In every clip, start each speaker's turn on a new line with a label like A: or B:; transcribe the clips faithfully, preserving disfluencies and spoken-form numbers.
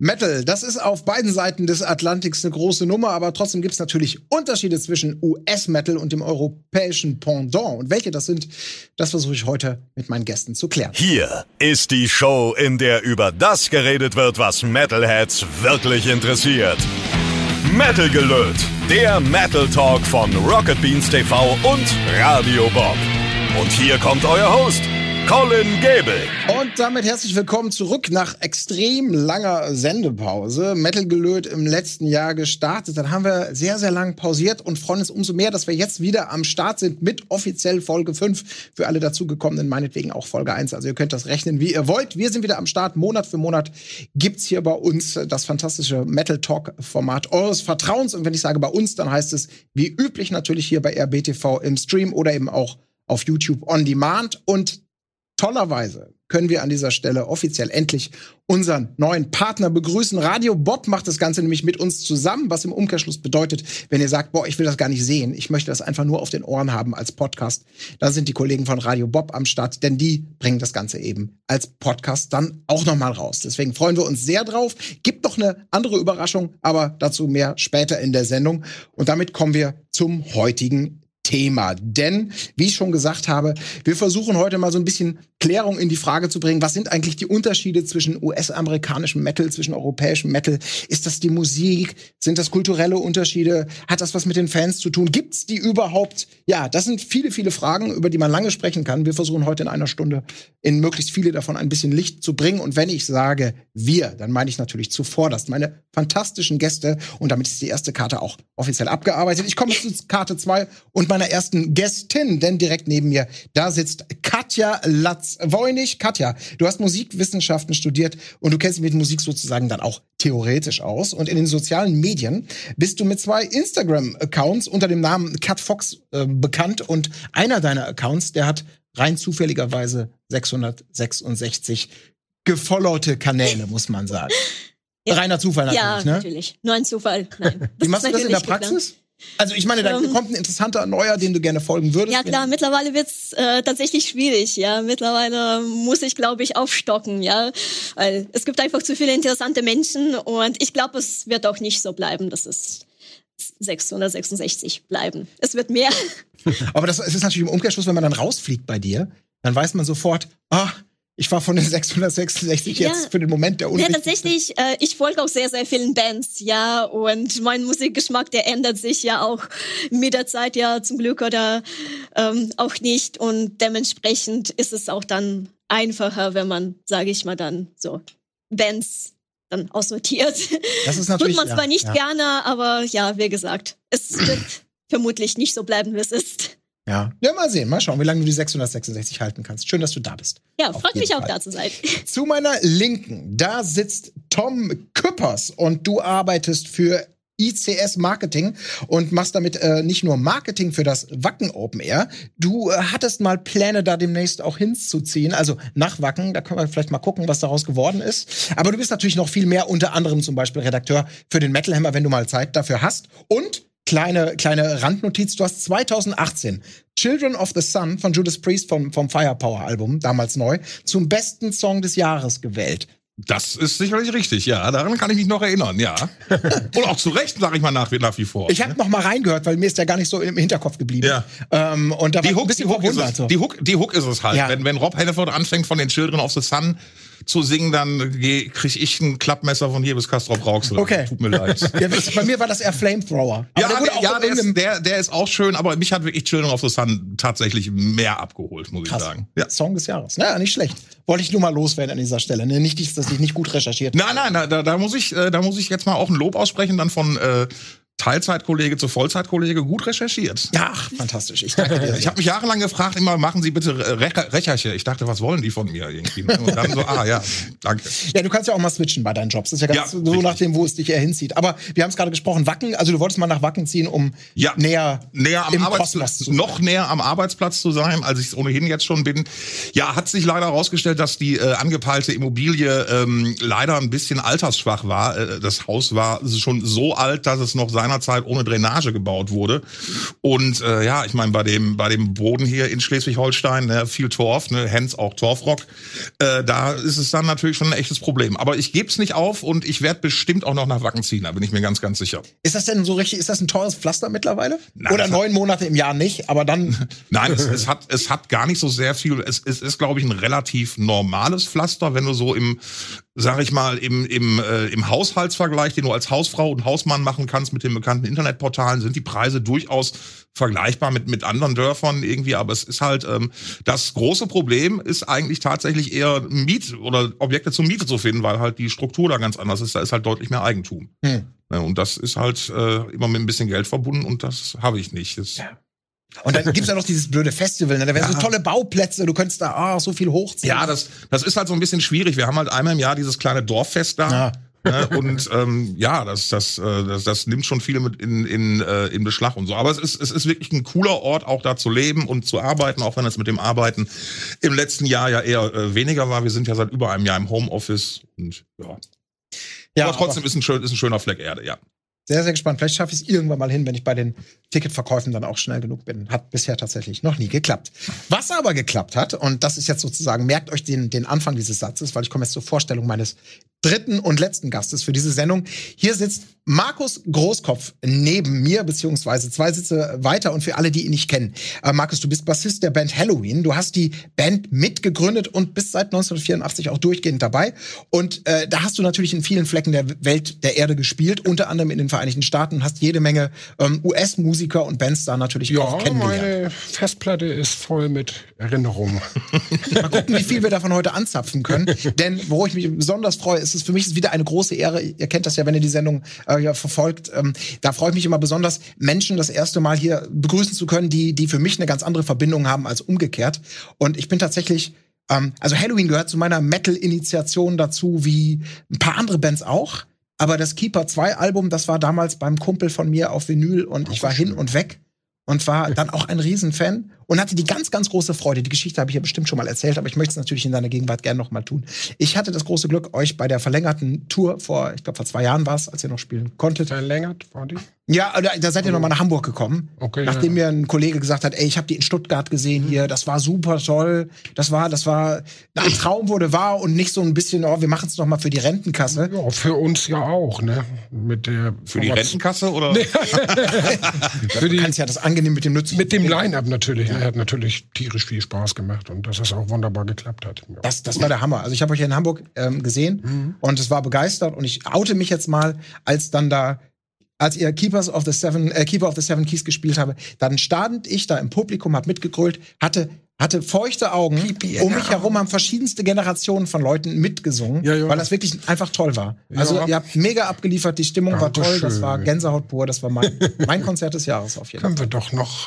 A: Metal, das ist auf beiden Seiten des Atlantiks eine große Nummer, aber trotzdem gibt es natürlich Unterschiede zwischen U S-Metal und dem europäischen Pendant. Und welche das sind, das versuche ich heute mit meinen Gästen zu klären.
B: Hier ist die Show, in der über das geredet wird, was Metalheads wirklich interessiert. Metal Gelöt, der Metal Talk von Rocket Beans T V und Radio Bob. Und hier kommt euer Host, Colin Gable.
A: Und damit herzlich willkommen zurück nach extrem langer Sendepause. Metal Gelöt im letzten Jahr gestartet. Dann haben wir sehr, sehr lang pausiert und freuen uns umso mehr, dass wir jetzt wieder am Start sind mit offiziell Folge fünf. Für alle dazugekommenen meinetwegen auch Folge eins. Also ihr könnt das rechnen, wie ihr wollt. Wir sind wieder am Start. Monat für Monat gibt's hier bei uns das fantastische Metal Talk Format eures Vertrauens. Und wenn ich sage bei uns, dann heißt es wie üblich natürlich hier bei R B T V im Stream oder eben auch auf YouTube on Demand. Und tollerweise können wir an dieser Stelle offiziell endlich unseren neuen Partner begrüßen. Radio Bob macht das Ganze nämlich mit uns zusammen, was im Umkehrschluss bedeutet, wenn ihr sagt, boah, ich will das gar nicht sehen, ich möchte das einfach nur auf den Ohren haben als Podcast, dann sind die Kollegen von Radio Bob am Start, denn die bringen das Ganze eben als Podcast dann auch noch mal raus. Deswegen freuen wir uns sehr drauf. Gibt noch eine andere Überraschung, aber dazu mehr später in der Sendung. Und damit kommen wir zum heutigen Thema. Denn, wie ich schon gesagt habe, wir versuchen heute mal so ein bisschen Klärung in die Frage zu bringen, was sind eigentlich die Unterschiede zwischen U S-amerikanischem Metal, zwischen europäischem Metal? Ist das die Musik? Sind das kulturelle Unterschiede? Hat das was mit den Fans zu tun? Gibt's die überhaupt? Ja, das sind viele, viele Fragen, über die man lange sprechen kann. Wir versuchen heute in einer Stunde in möglichst viele davon ein bisschen Licht zu bringen. Und wenn ich sage wir, dann meine ich natürlich zuvorderst meine fantastischen Gäste. Und damit ist die erste Karte auch offiziell abgearbeitet. Ich komme zu Karte zwei und meiner ersten Gästin, denn direkt neben mir, da sitzt Katja Latz-Woinig. Katja, du hast Musikwissenschaften studiert und du kennst dich mit Musik sozusagen dann auch theoretisch aus. Und in den sozialen Medien bist du mit zwei Instagram-Accounts unter dem Namen Cat Fox äh, bekannt. Und einer deiner Accounts, der hat rein zufälligerweise sechshundertsechsundsechzig gefollowte Kanäle, muss man sagen. Ja. Reiner Zufall natürlich,
C: ja,
A: ne?
C: Ja, natürlich. Nur ein Zufall, nein.
A: Wie machst du das in der Praxis? Geplant. Also ich meine, da um, kommt ein interessanter Neuer, dem du gerne folgen würdest.
C: Ja klar, mittlerweile wird's äh, tatsächlich schwierig. Ja, mittlerweile muss ich, glaube ich, aufstocken. Ja, weil es gibt einfach zu viele interessante Menschen und ich glaube, es wird auch nicht so bleiben, dass es sechshundertsechsundsechzig bleiben. Es wird mehr.
A: Aber das es ist natürlich im Umkehrschluss, wenn man dann rausfliegt bei dir, dann weiß man sofort, ah, ich war von den sechshundertsechsundsechzig
C: ja,
A: jetzt für den Moment der
C: Ja, tatsächlich, äh, ich folge auch sehr, sehr vielen Bands, ja, und mein Musikgeschmack, der ändert sich ja auch mit der Zeit, ja, zum Glück oder ähm, auch nicht und dementsprechend ist es auch dann einfacher, wenn man, sage ich mal, dann so Bands dann aussortiert.
A: Das ist natürlich,
C: tut man zwar
A: ja,
C: nicht
A: ja.
C: gerne, aber ja, wie gesagt, es wird vermutlich nicht so bleiben, wie es ist.
A: Ja. Ja, mal sehen, mal schauen, wie lange du die sechshundertsechsundsechzig halten kannst. Schön, dass du da bist.
C: Ja, freut mich auch, da zu sein.
A: Zu meiner Linken, da sitzt Tom Küppers und du arbeitest für I C S Marketing und machst damit äh, nicht nur Marketing für das Wacken Open Air. Du äh, hattest mal Pläne, da demnächst auch hinzuziehen, also nach Wacken. Da können wir vielleicht mal gucken, was daraus geworden ist. Aber du bist natürlich noch viel mehr, unter anderem zum Beispiel Redakteur für den Metal Hammer, wenn du mal Zeit dafür hast. Und Kleine, kleine Randnotiz, du hast zweitausendachtzehn Children of the Sun von Judas Priest vom, vom Firepower-Album, damals neu, zum besten Song des Jahres gewählt.
D: Das ist sicherlich richtig, ja. Daran kann ich mich noch erinnern, ja. Und auch zu Recht, sage ich mal, nach, nach wie vor.
A: Ich habe noch mal reingehört, weil mir ist der gar nicht so im Hinterkopf geblieben. Ja. Ähm, und da
D: die,
A: war
D: Hook, die, Hook ist es, so. die, Hook, die Hook ist es halt. Ja. Wenn, wenn Rob Halford anfängt, von den Children of the Sun zu singen, dann kriege ich ein Klappmesser von hier bis Castrop Rauxel.
A: Okay.
D: Tut mir leid.
A: Ja, bei mir war das eher Flamethrower.
D: Aber ja, der, der, ja der, ist, der, der ist auch schön, aber mich hat wirklich Children of the Sun tatsächlich mehr abgeholt, muss
A: Krass.
D: ich sagen.
A: Ja. Song des Jahres. Naja, nicht schlecht. Wollte ich nur mal loswerden an dieser Stelle. Ne? Nicht, dass ich nicht gut recherchiert habe.
D: Nein, nein, da, da, muss ich, da muss ich jetzt mal auch ein Lob aussprechen, dann von äh, Teilzeitkollege zu Vollzeitkollege, gut recherchiert.
A: Ja, ach, fantastisch. Ich danke dir.
D: Ich habe mich jahrelang gefragt, immer, machen Sie bitte Re- Recherche. Ich dachte, was wollen die von mir irgendwie? Und dann so, ah ja, danke.
A: Ja, du kannst ja auch mal switchen bei deinen Jobs. Das ist ja ganz ja, so richtig. Nachdem, wo es dich eher hinzieht. Aber wir haben es gerade gesprochen, Wacken, also du wolltest mal nach Wacken ziehen, um ja, näher,
D: näher am
A: im
D: Arbeitsplatz
A: zu sein.
D: Noch näher am Arbeitsplatz zu sein, als ich es ohnehin jetzt schon bin. Ja, hat sich leider herausgestellt, dass die äh, angepeilte Immobilie ähm, leider ein bisschen altersschwach war. Äh, das Haus war schon so alt, dass es noch seine seinerzeit ohne Drainage gebaut wurde. Und äh, ja, ich meine, bei dem bei dem Boden hier in Schleswig-Holstein, ne, viel Torf, ne, hence auch Torfrock, äh, da ist es dann natürlich schon ein echtes Problem. Aber ich gebe es nicht auf und ich werde bestimmt auch noch nach Wacken ziehen, da bin ich mir ganz, ganz sicher.
A: Ist das denn so richtig, ist das ein teures Pflaster mittlerweile?
D: Nein,
A: Oder neun Monate im Jahr nicht, aber dann...
D: Nein, es, es hat es hat gar nicht so sehr viel, es, es ist, glaube ich, ein relativ normales Pflaster, wenn du so im, sag ich mal, im, im, äh, im Haushaltsvergleich, den du als Hausfrau und Hausmann machen kannst mit den bekannten Internetportalen, sind die Preise durchaus vergleichbar mit mit anderen Dörfern irgendwie, aber es ist halt, ähm, das große Problem ist eigentlich tatsächlich eher Miet- oder Objekte zur Miete zu finden, weil halt die Struktur da ganz anders ist, da ist halt deutlich mehr Eigentum. Hm. Ja, und das ist halt äh, immer mit ein bisschen Geld verbunden und das habe ich nicht. Das,
A: ja. Und dann gibt's ja noch dieses blöde Festival, ne? Da wären ja. so tolle Bauplätze, du könntest da oh, so viel hochziehen.
D: Ja, das, das ist halt so ein bisschen schwierig. Wir haben halt einmal im Jahr dieses kleine Dorffest da. Ja. Ne? Und ähm, ja, das, das, äh, das, das nimmt schon viele mit in, in, äh, in Beschlag und so. Aber es ist, es ist wirklich ein cooler Ort, auch da zu leben und zu arbeiten, auch wenn es mit dem Arbeiten im letzten Jahr ja eher äh, weniger war. Wir sind ja seit über einem Jahr im Homeoffice und ja. ja aber trotzdem aber ist, ein schön, ist ein schöner Fleck Erde, ja.
A: Sehr, sehr gespannt. Vielleicht schaffe ich es irgendwann mal hin, wenn ich bei den Ticketverkäufen dann auch schnell genug bin. Hat bisher tatsächlich noch nie geklappt. Was aber geklappt hat, und das ist jetzt sozusagen, merkt euch den, den Anfang dieses Satzes, weil ich komme jetzt zur Vorstellung meines dritten und letzten Gastes für diese Sendung. Hier sitzt Markus Großkopf neben mir, beziehungsweise zwei Sitze weiter. Und für alle, die ihn nicht kennen, äh, Markus, du bist Bassist der Band Helloween. Du hast die Band mitgegründet und bist seit neunzehnhundertvierundachtzig auch durchgehend dabei. Und äh, da hast du natürlich in vielen Flecken der Welt, der Erde gespielt, unter anderem in den Vereinigten Staaten, und hast jede Menge ähm, U S-Musiker und Bands da natürlich
E: ja,
A: auch kennengelernt.
E: Meine Festplatte ist voll mit Erinnerungen.
A: Mal gucken, wie viel wir davon heute anzapfen können. Denn wo ich mich besonders freue, ist es für mich ist wieder eine große Ehre. Ihr kennt das ja, wenn ihr die Sendung äh, ja, verfolgt. Ähm, da freue ich mich immer besonders, Menschen das erste Mal hier begrüßen zu können, die, die für mich eine ganz andere Verbindung haben als umgekehrt. Und ich bin tatsächlich, ähm, also Helloween gehört zu meiner Metal-Initiation dazu, wie ein paar andere Bands auch. Aber das Keeper zwei Album, das war damals beim Kumpel von mir auf Vinyl und ich war hin und weg und war dann auch ein Riesenfan und hatte die ganz, ganz große Freude. Die Geschichte habe ich ja bestimmt schon mal erzählt, aber ich möchte es natürlich in deiner Gegenwart gerne noch mal tun. Ich hatte das große Glück, euch bei der verlängerten Tour vor, ich glaube vor zwei Jahren war es, als ihr noch spielen konntet.
E: Verlängert war die?
A: Ja, da, da seid ihr noch mal nach Hamburg gekommen,
E: okay,
A: nachdem
E: ja.
A: mir ein Kollege gesagt hat, ey, ich habe die in Stuttgart gesehen mhm. hier, das war super toll, das war, das war, ein Traum wurde wahr und nicht so ein bisschen, oh, wir machen es noch mal für die Rentenkasse.
E: Ja, für uns ja auch, ne? Mit der
D: für die Rentenkasse oder?
A: für die, du kannst ja das angenehm mit dem Nutzen.
E: Mit dem Line-Up natürlich. Ja. Er hat natürlich tierisch viel Spaß gemacht und dass es auch wunderbar geklappt hat. Ja.
A: Das, das war der Hammer. Also ich habe euch hier in Hamburg ähm, gesehen mhm. und es war begeistert und ich oute mich jetzt mal, als dann da als ihr Keepers of the Seven, äh, Keeper of the Seven Keys gespielt habe, dann stand ich da im Publikum, hab mitgegrölt, hatte hatte feuchte Augen. Pipi, um mich herum haben verschiedenste Generationen von Leuten mitgesungen, ja, ja. weil das wirklich einfach toll war. Also ja. ihr habt mega abgeliefert, die Stimmung war toll, das war Gänsehaut pur, das war mein, mein Konzert des Jahres auf jeden Fall.
E: Können wir doch noch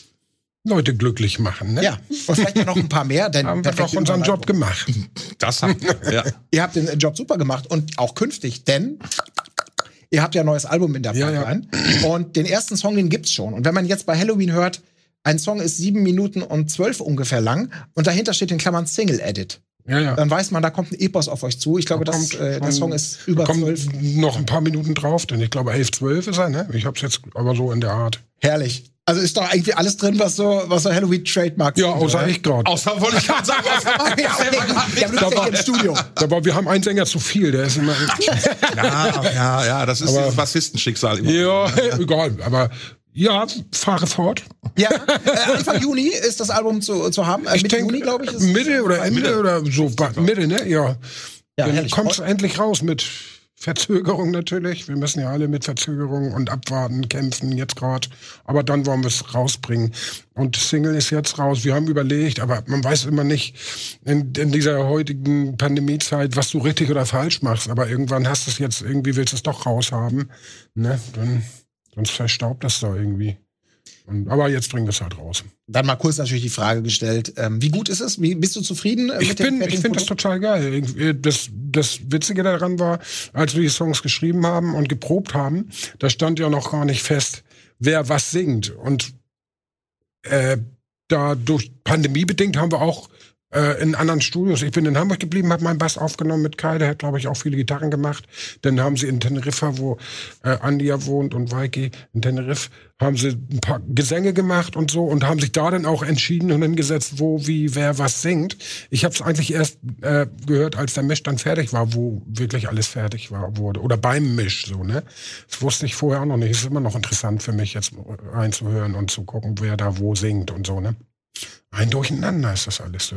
E: Leute glücklich machen, ne?
A: Ja, und vielleicht noch ein paar mehr, denn
E: haben wir doch unseren Job gemacht.
D: Das haben wir, ja.
A: Ihr habt den Job super gemacht und auch künftig, denn ihr habt ja ein neues Album in der Pipeline. Ja, ja. Und den ersten Song, den gibt's schon. Und wenn man jetzt bei Helloween hört, ein Song ist sieben Minuten und zwölf ungefähr lang und dahinter steht in Klammern Single Edit.
E: Ja, ja.
A: Dann weiß man, da kommt ein Epos auf euch zu. Ich glaube, da das, äh, der Song ist über zwölf.
E: Noch ein paar Minuten drauf, denn ich glaube, elf, zwölf ist er, ne? Ich hab's jetzt aber so in der Art.
A: Herrlich. Also ist doch irgendwie alles drin, was so, was so Halloween-Trademark
E: Ja, außer ich gerade.
D: Außer wollte ich gerade sagen, außer
A: ja, okay. ja, da war, im Studio.
E: Aber wir haben einen Sänger zu viel, der ist immer.
D: ja, ja, ja, das ist aber, das Bassistenschicksal immer.
E: Ja, egal, aber. Ja, fahre fort.
A: Ja, äh, Anfang Juni ist das Album zu, zu haben. Äh,
E: ich
A: Mitte
E: denk,
A: Juni, glaube ich. Ist
E: Mitte oder Ende Mitte. Oder so. Mitte, ne? Ja.
A: ja
E: Dann kommt's endlich raus mit Verzögerung natürlich. Wir müssen ja alle mit Verzögerung und abwarten, kämpfen jetzt gerade. Aber dann wollen wir es rausbringen. Und Single ist jetzt raus. Wir haben überlegt, aber man weiß immer nicht in, in dieser heutigen Pandemiezeit, was du richtig oder falsch machst. Aber irgendwann hast du es jetzt, irgendwie willst du es doch raushaben. Ne? Dann, sonst verstaubt das da irgendwie. Und, aber jetzt bringen wir es halt raus.
A: Dann mal kurz natürlich die Frage gestellt, ähm, wie gut ist es? Wie, bist du zufrieden äh,
E: ich
A: mit
E: bin,
A: dem
E: Ich finde das total geil. Das, das Witzige daran war, als wir die Songs geschrieben haben und geprobt haben, da stand ja noch gar nicht fest, wer was singt. Und äh, da durch Pandemie bedingt haben wir auch äh, in anderen Studios. Ich bin in Hamburg geblieben, habe meinen Bass aufgenommen mit Kai, der hat, glaube ich, auch viele Gitarren gemacht. Dann haben sie in Teneriffa, wo äh, Andi ja wohnt und Weiki, in Teneriffa, haben sie ein paar Gesänge gemacht und so und haben sich da dann auch entschieden und hingesetzt, wo, wie, wer was singt. Ich habe es eigentlich erst äh, gehört, als der Misch dann fertig war, wo wirklich alles fertig war, wurde. Oder beim Misch, so, ne? Das wusste ich vorher auch noch nicht. Ist immer noch interessant für mich, jetzt reinzuhören und zu gucken, wer da wo singt und so, ne? Ein Durcheinander ist das alles so.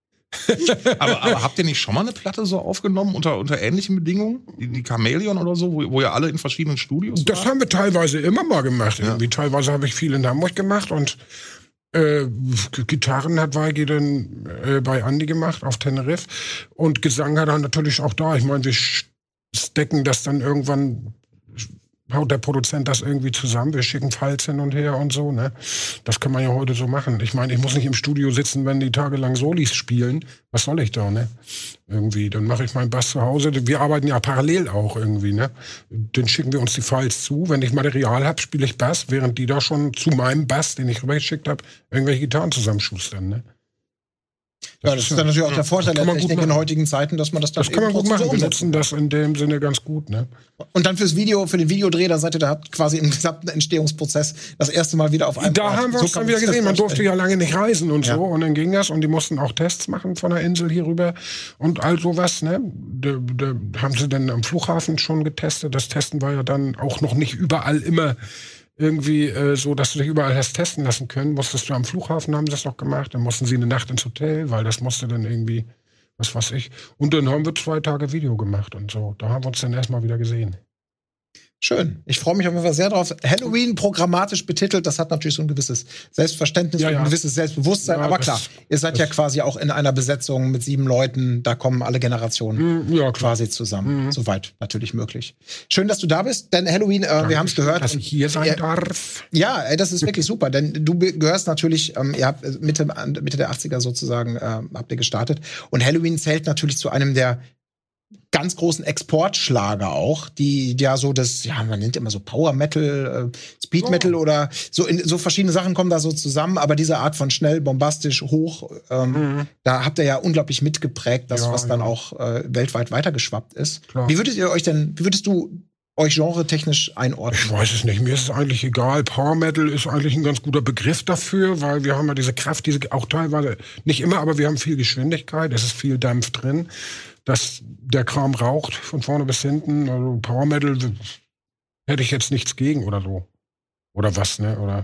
D: aber, aber habt ihr nicht schon mal eine Platte so aufgenommen unter, unter ähnlichen Bedingungen? Die, die Chamäleon oder so, wo, wo ihr alle in verschiedenen Studios
E: Das
D: wart?
E: haben wir teilweise immer mal gemacht. Irgendwie.
D: Ja.
E: Teilweise habe ich viel in Hamburg gemacht und äh, Gitarren hat Weigi dann äh, bei Andi gemacht auf Teneriffa und Gesang hat er natürlich auch da. Ich meine, wir stecken das dann irgendwann, haut der Produzent das irgendwie zusammen, wir schicken Files hin und her und so, ne? Das kann man ja heute so machen. Ich meine, ich muss nicht im Studio sitzen, wenn die tagelang Solis spielen. Was soll ich da, ne? Irgendwie, dann mache ich meinen Bass zu Hause. Wir arbeiten ja parallel auch irgendwie, ne? Dann schicken wir uns die Files zu. Wenn ich Material habe, spiele ich Bass, während die da schon zu meinem Bass, den ich rübergeschickt habe, irgendwelche Gitarren zusammenschustern, ne?
A: Ja, das ist dann natürlich auch der Vorteil der Technik in heutigen Zeiten, dass man das dann
E: Das kann man gut
A: eben
E: machen.
A: so
E: Wir
A: umsetzen
E: nutzen das in dem Sinne ganz gut, ne?
A: Und dann fürs Video, für den Videodreh, da seid ihr da habt quasi im gesamten Entstehungsprozess das erste Mal wieder auf einem
E: Da
A: Ort.
E: haben wir
A: So
E: uns
A: kann
E: dann wieder
A: sich das
E: gesehen. Man durfte
A: vorstellen.
E: ja lange nicht reisen und
A: Ja.
E: so. Und dann ging das. Und die mussten auch Tests machen von der Insel hier rüber und all sowas, ne? Da, da haben sie dann am Flughafen schon getestet. Das Testen war ja dann auch noch nicht überall immer irgendwie äh, so, dass du dich überall hast testen lassen können. Musstest du am Flughafen, haben sie das noch gemacht. Dann mussten sie eine Nacht ins Hotel, weil das musste dann irgendwie, was weiß ich. Und dann haben wir zwei Tage Video gemacht und so. Da haben wir uns dann erstmal wieder gesehen.
A: Schön. Ich freue mich auf jeden Fall sehr drauf. Halloween programmatisch betitelt, das hat natürlich so ein gewisses Selbstverständnis
E: Ja,
A: und
E: ja.
A: ein gewisses Selbstbewusstsein.
E: Ja,
A: aber
E: das-
A: klar, ihr seid ja
E: das-
A: quasi auch in einer Besetzung mit sieben Leuten. Da kommen alle Generationen
E: Mhm, ja, klar.
A: quasi zusammen.
E: Mhm.
A: Soweit natürlich möglich. Schön, dass du da bist, denn Halloween, äh, wir haben es gehört.
E: Dass ich hier sein
A: Ja,
E: darf.
A: Ja, ey, das ist wirklich super, denn du be- gehörst natürlich, ähm, ihr habt äh, Mitte, Mitte der achtziger sozusagen, äh, habt ihr gestartet. Und Halloween zählt natürlich zu einem der ganz großen Exportschlager auch, die ja so das, ja, man nennt immer so Power Metal, äh, Speed
E: Oh.
A: Metal oder so, in, so verschiedene Sachen kommen da so zusammen, aber diese Art von schnell, bombastisch, hoch, ähm,
E: Mhm.
A: da habt ihr ja unglaublich mitgeprägt, das,
E: Ja,
A: was dann
E: ja.
A: auch äh, weltweit weitergeschwappt ist.
E: Klar.
A: Wie würdet ihr euch denn, wie würdest du euch genretechnisch einordnen?
E: Ich weiß es nicht. Mir ist es eigentlich egal. Power Metal ist eigentlich ein ganz guter Begriff dafür, weil wir haben ja diese Kraft, diese auch teilweise, nicht immer, aber wir haben viel Geschwindigkeit, es ist viel Dampf drin, dass der Kram raucht von vorne bis hinten. Also Power Metal hätte ich jetzt nichts gegen oder so. Oder was, ne? Oder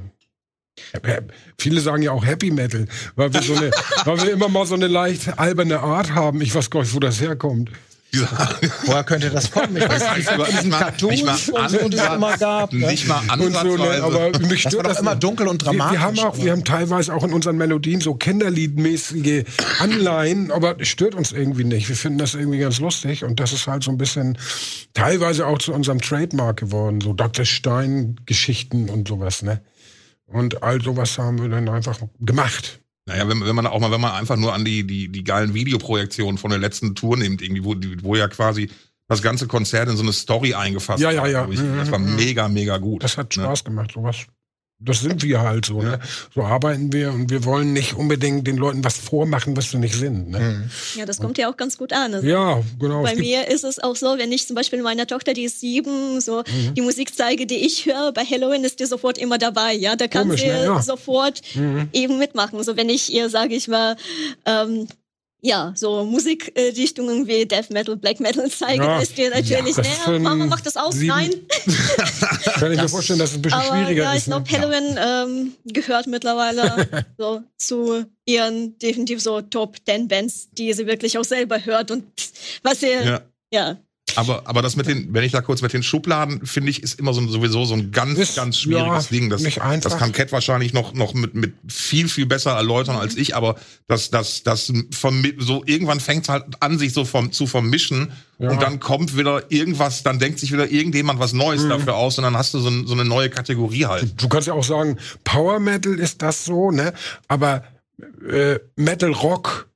E: viele sagen ja auch Happy Metal, weil wir so eine, weil wir immer mal so eine leicht alberne Art haben. Ich weiß gar nicht, wo das herkommt.
A: Woher könnte das kommen? Ich weiß nicht,
D: Nicht mal-
A: diesen
D: nicht mal-
A: Cartoons
D: nicht mal
A: und so, die es
D: Ansatz-
A: immer gab. Ne?
D: Nicht mal
E: Und so, ne,
D: ansatzweise.
E: aber mich
A: Das war
E: stört
A: doch
E: das
A: immer
E: nicht.
A: dunkel und
E: Wir,
A: dramatisch.
E: wir haben auch, wir haben teilweise auch in unseren Melodien so Kinderliedmäßige Anleihen, aber es stört uns irgendwie nicht. Wir finden das irgendwie ganz lustig und das ist halt so ein bisschen teilweise auch zu unserem Trademark geworden, so Doktor Stein-Geschichten und sowas, ne? Und all sowas haben wir dann einfach gemacht.
D: Naja, wenn, wenn man auch mal, wenn man einfach nur an die, die, die geilen Videoprojektionen von der letzten Tour nimmt, irgendwie, wo, die, wo ja quasi das ganze Konzert in so eine Story eingefasst
E: Ja, ja, ja.
D: war, glaub ich. Das war
E: Mhm.
D: mega, mega gut.
E: Das hat
D: ne?
E: Spaß gemacht, sowas. Das sind wir halt so,
D: Ja.
E: ne? So arbeiten wir und wir wollen nicht unbedingt den Leuten was vormachen, was wir nicht sind, ne?
C: Ja, das kommt ja auch ganz gut an. Also
E: Ja, genau.
C: bei
E: Es gibt-
C: mir ist es auch so, wenn ich zum Beispiel meiner Tochter, die ist sieben, so
E: Mhm.
C: die Musik zeige, die ich höre, bei Halloween ist die sofort immer dabei, ja. Da kann
E: Komisch,
C: sie
E: ne? Ja.
C: sofort
E: Mhm.
C: eben mitmachen. So wenn ich ihr, sage ich mal, ähm, ja, so Musikrichtungen wie Death Metal, Black Metal zeige,
E: Ja.
C: ist dir natürlich,
E: Ja, das
C: ne,
E: für
C: Mama
E: ein
C: macht das aus,
E: sieben-
C: nein.
E: Kann ich mir vorstellen, dass es ein bisschen
C: Aber
E: schwieriger
C: ja, ich
E: ist. Ne?
C: glaube, Halloween ähm, gehört mittlerweile so zu ihren definitiv so Top Ten Bands, die sie wirklich auch selber hört und was sie, ja,
D: Ja. Aber, aber das mit den, wenn ich da kurz mit den Schubladen, finde ich, ist immer so, sowieso so ein ganz,
E: Ist,
D: ganz schwieriges
E: ja,
D: Ding. Das,
E: nicht einfach.
D: das kann Cat wahrscheinlich noch, noch mit, mit viel, viel besser erläutern als ich, aber das, das, das, vermi- so, irgendwann fängt es halt an, sich so vom, zu vermischen
E: Ja.
D: und dann kommt wieder irgendwas, dann denkt sich wieder irgendjemand was Neues
E: Mhm.
D: dafür aus und dann hast du so, ein, so eine neue Kategorie halt.
E: Du kannst ja auch sagen, Power Metal ist das so, ne? Aber äh, Metal Rock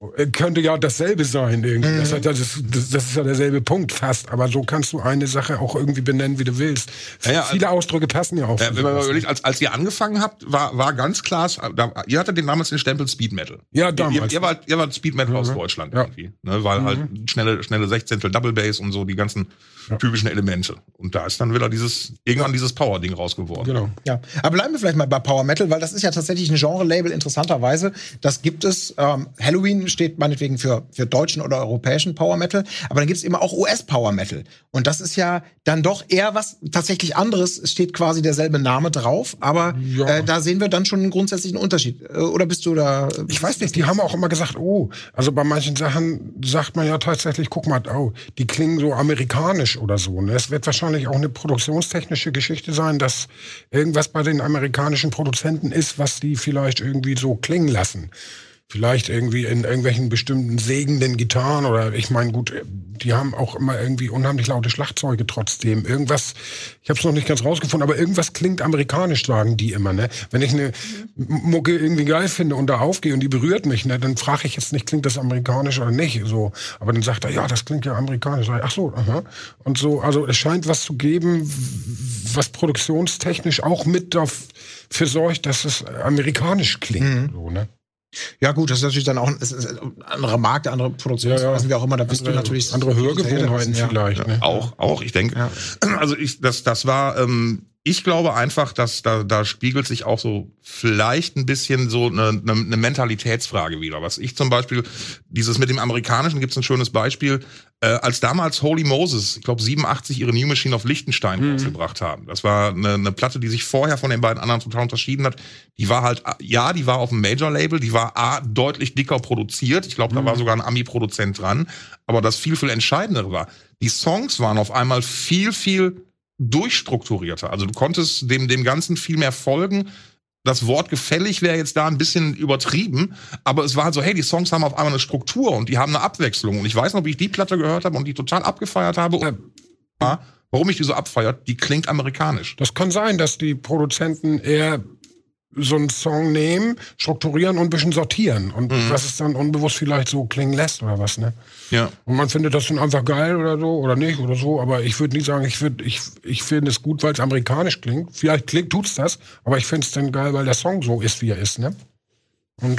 E: könnte ja dasselbe sein irgendwie.
A: Mhm.
E: Das, hat, das, ist, das, das ist ja derselbe Punkt fast. Aber so kannst du eine Sache auch irgendwie benennen, wie du willst.
D: Ja, ja,
E: Viele Ausdrücke passen ja auch.
D: Ja, wenn man mal überlegt, als, als ihr angefangen habt, war, war ganz klar, da, ihr hattet den damals den Stempel Speed Metal.
E: Ja, damals.
D: Ihr, ihr, wart, ihr wart Speed Metal
E: Mhm.
D: aus Deutschland
E: Ja.
D: irgendwie. Ne, weil
E: Mhm.
D: halt schnelle, schnelle Sechzehntel Double Bass und so die ganzen
E: Ja.
D: typischen Elemente. Und da ist dann wieder dieses, irgendwann dieses Power-Ding rausgeworden.
E: Genau.
A: Ja, aber bleiben wir vielleicht mal bei Power Metal, weil das ist ja tatsächlich ein Genre-Label, interessanterweise. Das gibt es. Ähm, Halloween steht meinetwegen für, für deutschen oder europäischen Power Metal, aber dann gibt es eben auch U S-Power Metal. Und das ist ja dann doch eher was tatsächlich anderes. Es steht quasi derselbe Name drauf, aber
E: Ja.
A: äh, da sehen wir dann schon einen grundsätzlichen Unterschied. Äh, Oder bist du da?
E: Ich weiß nicht, die haben auch immer gesagt, oh, also bei manchen Sachen sagt man ja tatsächlich, guck mal, oh, die klingen so amerikanisch oder so. Ne? Es wird wahrscheinlich auch eine produktionstechnische Geschichte sein, dass irgendwas bei den amerikanischen Produzenten ist, was die vielleicht irgendwie so klingen lassen. Vielleicht irgendwie in irgendwelchen bestimmten sägenden Gitarren oder ich meine, gut, die haben auch immer irgendwie unheimlich laute Schlagzeuge trotzdem. Irgendwas, ich habe es noch nicht ganz rausgefunden, aber irgendwas klingt amerikanisch, sagen die immer. Ne? Wenn ich eine Mucke irgendwie geil finde und da aufgehe und die berührt mich, ne, dann frage ich jetzt nicht, klingt das amerikanisch oder nicht. So, aber dann sagt er, ja, das klingt ja amerikanisch. Ach so, aha. Und so, also es scheint was zu geben, was produktionstechnisch auch mit dafür sorgt, dass es amerikanisch klingt.
A: Mhm.
E: So, ne?
A: Ja gut, das ist natürlich dann auch ein, es ist ein anderer Markt, andere Produktionsweisen, wie auch immer. Da bist
E: andere,
A: du natürlich
E: andere Hörgewohnheiten
A: ja.
E: vielleicht. Ne?
D: Auch, auch, ich denke.
A: Ja.
D: Also ich, das, das war, ähm, ich glaube einfach, dass da, da spiegelt sich auch so vielleicht ein bisschen so eine, eine, eine Mentalitätsfrage wieder. Was ich zum Beispiel, dieses mit dem Amerikanischen gibt's ein schönes Beispiel, äh, als damals Holy Moses, ich glaube siebenundachtzig, ihre New Machine of Liechtenstein mhm. rausgebracht haben. Das war eine, eine Platte, die sich vorher von den beiden anderen total unterschieden hat. Die war halt, ja, die war auf dem Major-Label, die war A, deutlich dicker produziert. Ich glaube, da war sogar ein Ami-Produzent dran. Aber das viel, viel Entscheidendere war, die Songs waren auf einmal viel, viel durchstrukturierter. Also du konntest dem, dem Ganzen viel mehr folgen. Das Wort gefällig wäre jetzt da ein bisschen übertrieben, aber es war halt so, hey, die Songs haben auf einmal eine Struktur und die haben eine Abwechslung. Und ich weiß noch, wie ich die Platte gehört habe und die total abgefeiert habe. Und, ja, warum ich die so abfeiert, die klingt amerikanisch.
E: Das kann sein, dass die Produzenten eher so einen Song nehmen, strukturieren und ein bisschen sortieren. Und mhm. was es dann unbewusst vielleicht so klingen lässt oder was, ne?
D: Ja.
E: Und man findet das dann einfach geil oder so oder nicht oder so. Aber ich würde nicht sagen, ich würde, ich, ich finde es gut, weil es amerikanisch klingt. Vielleicht klingt, tut's das, aber ich finde es dann geil, weil der Song so ist, wie er ist, ne? Und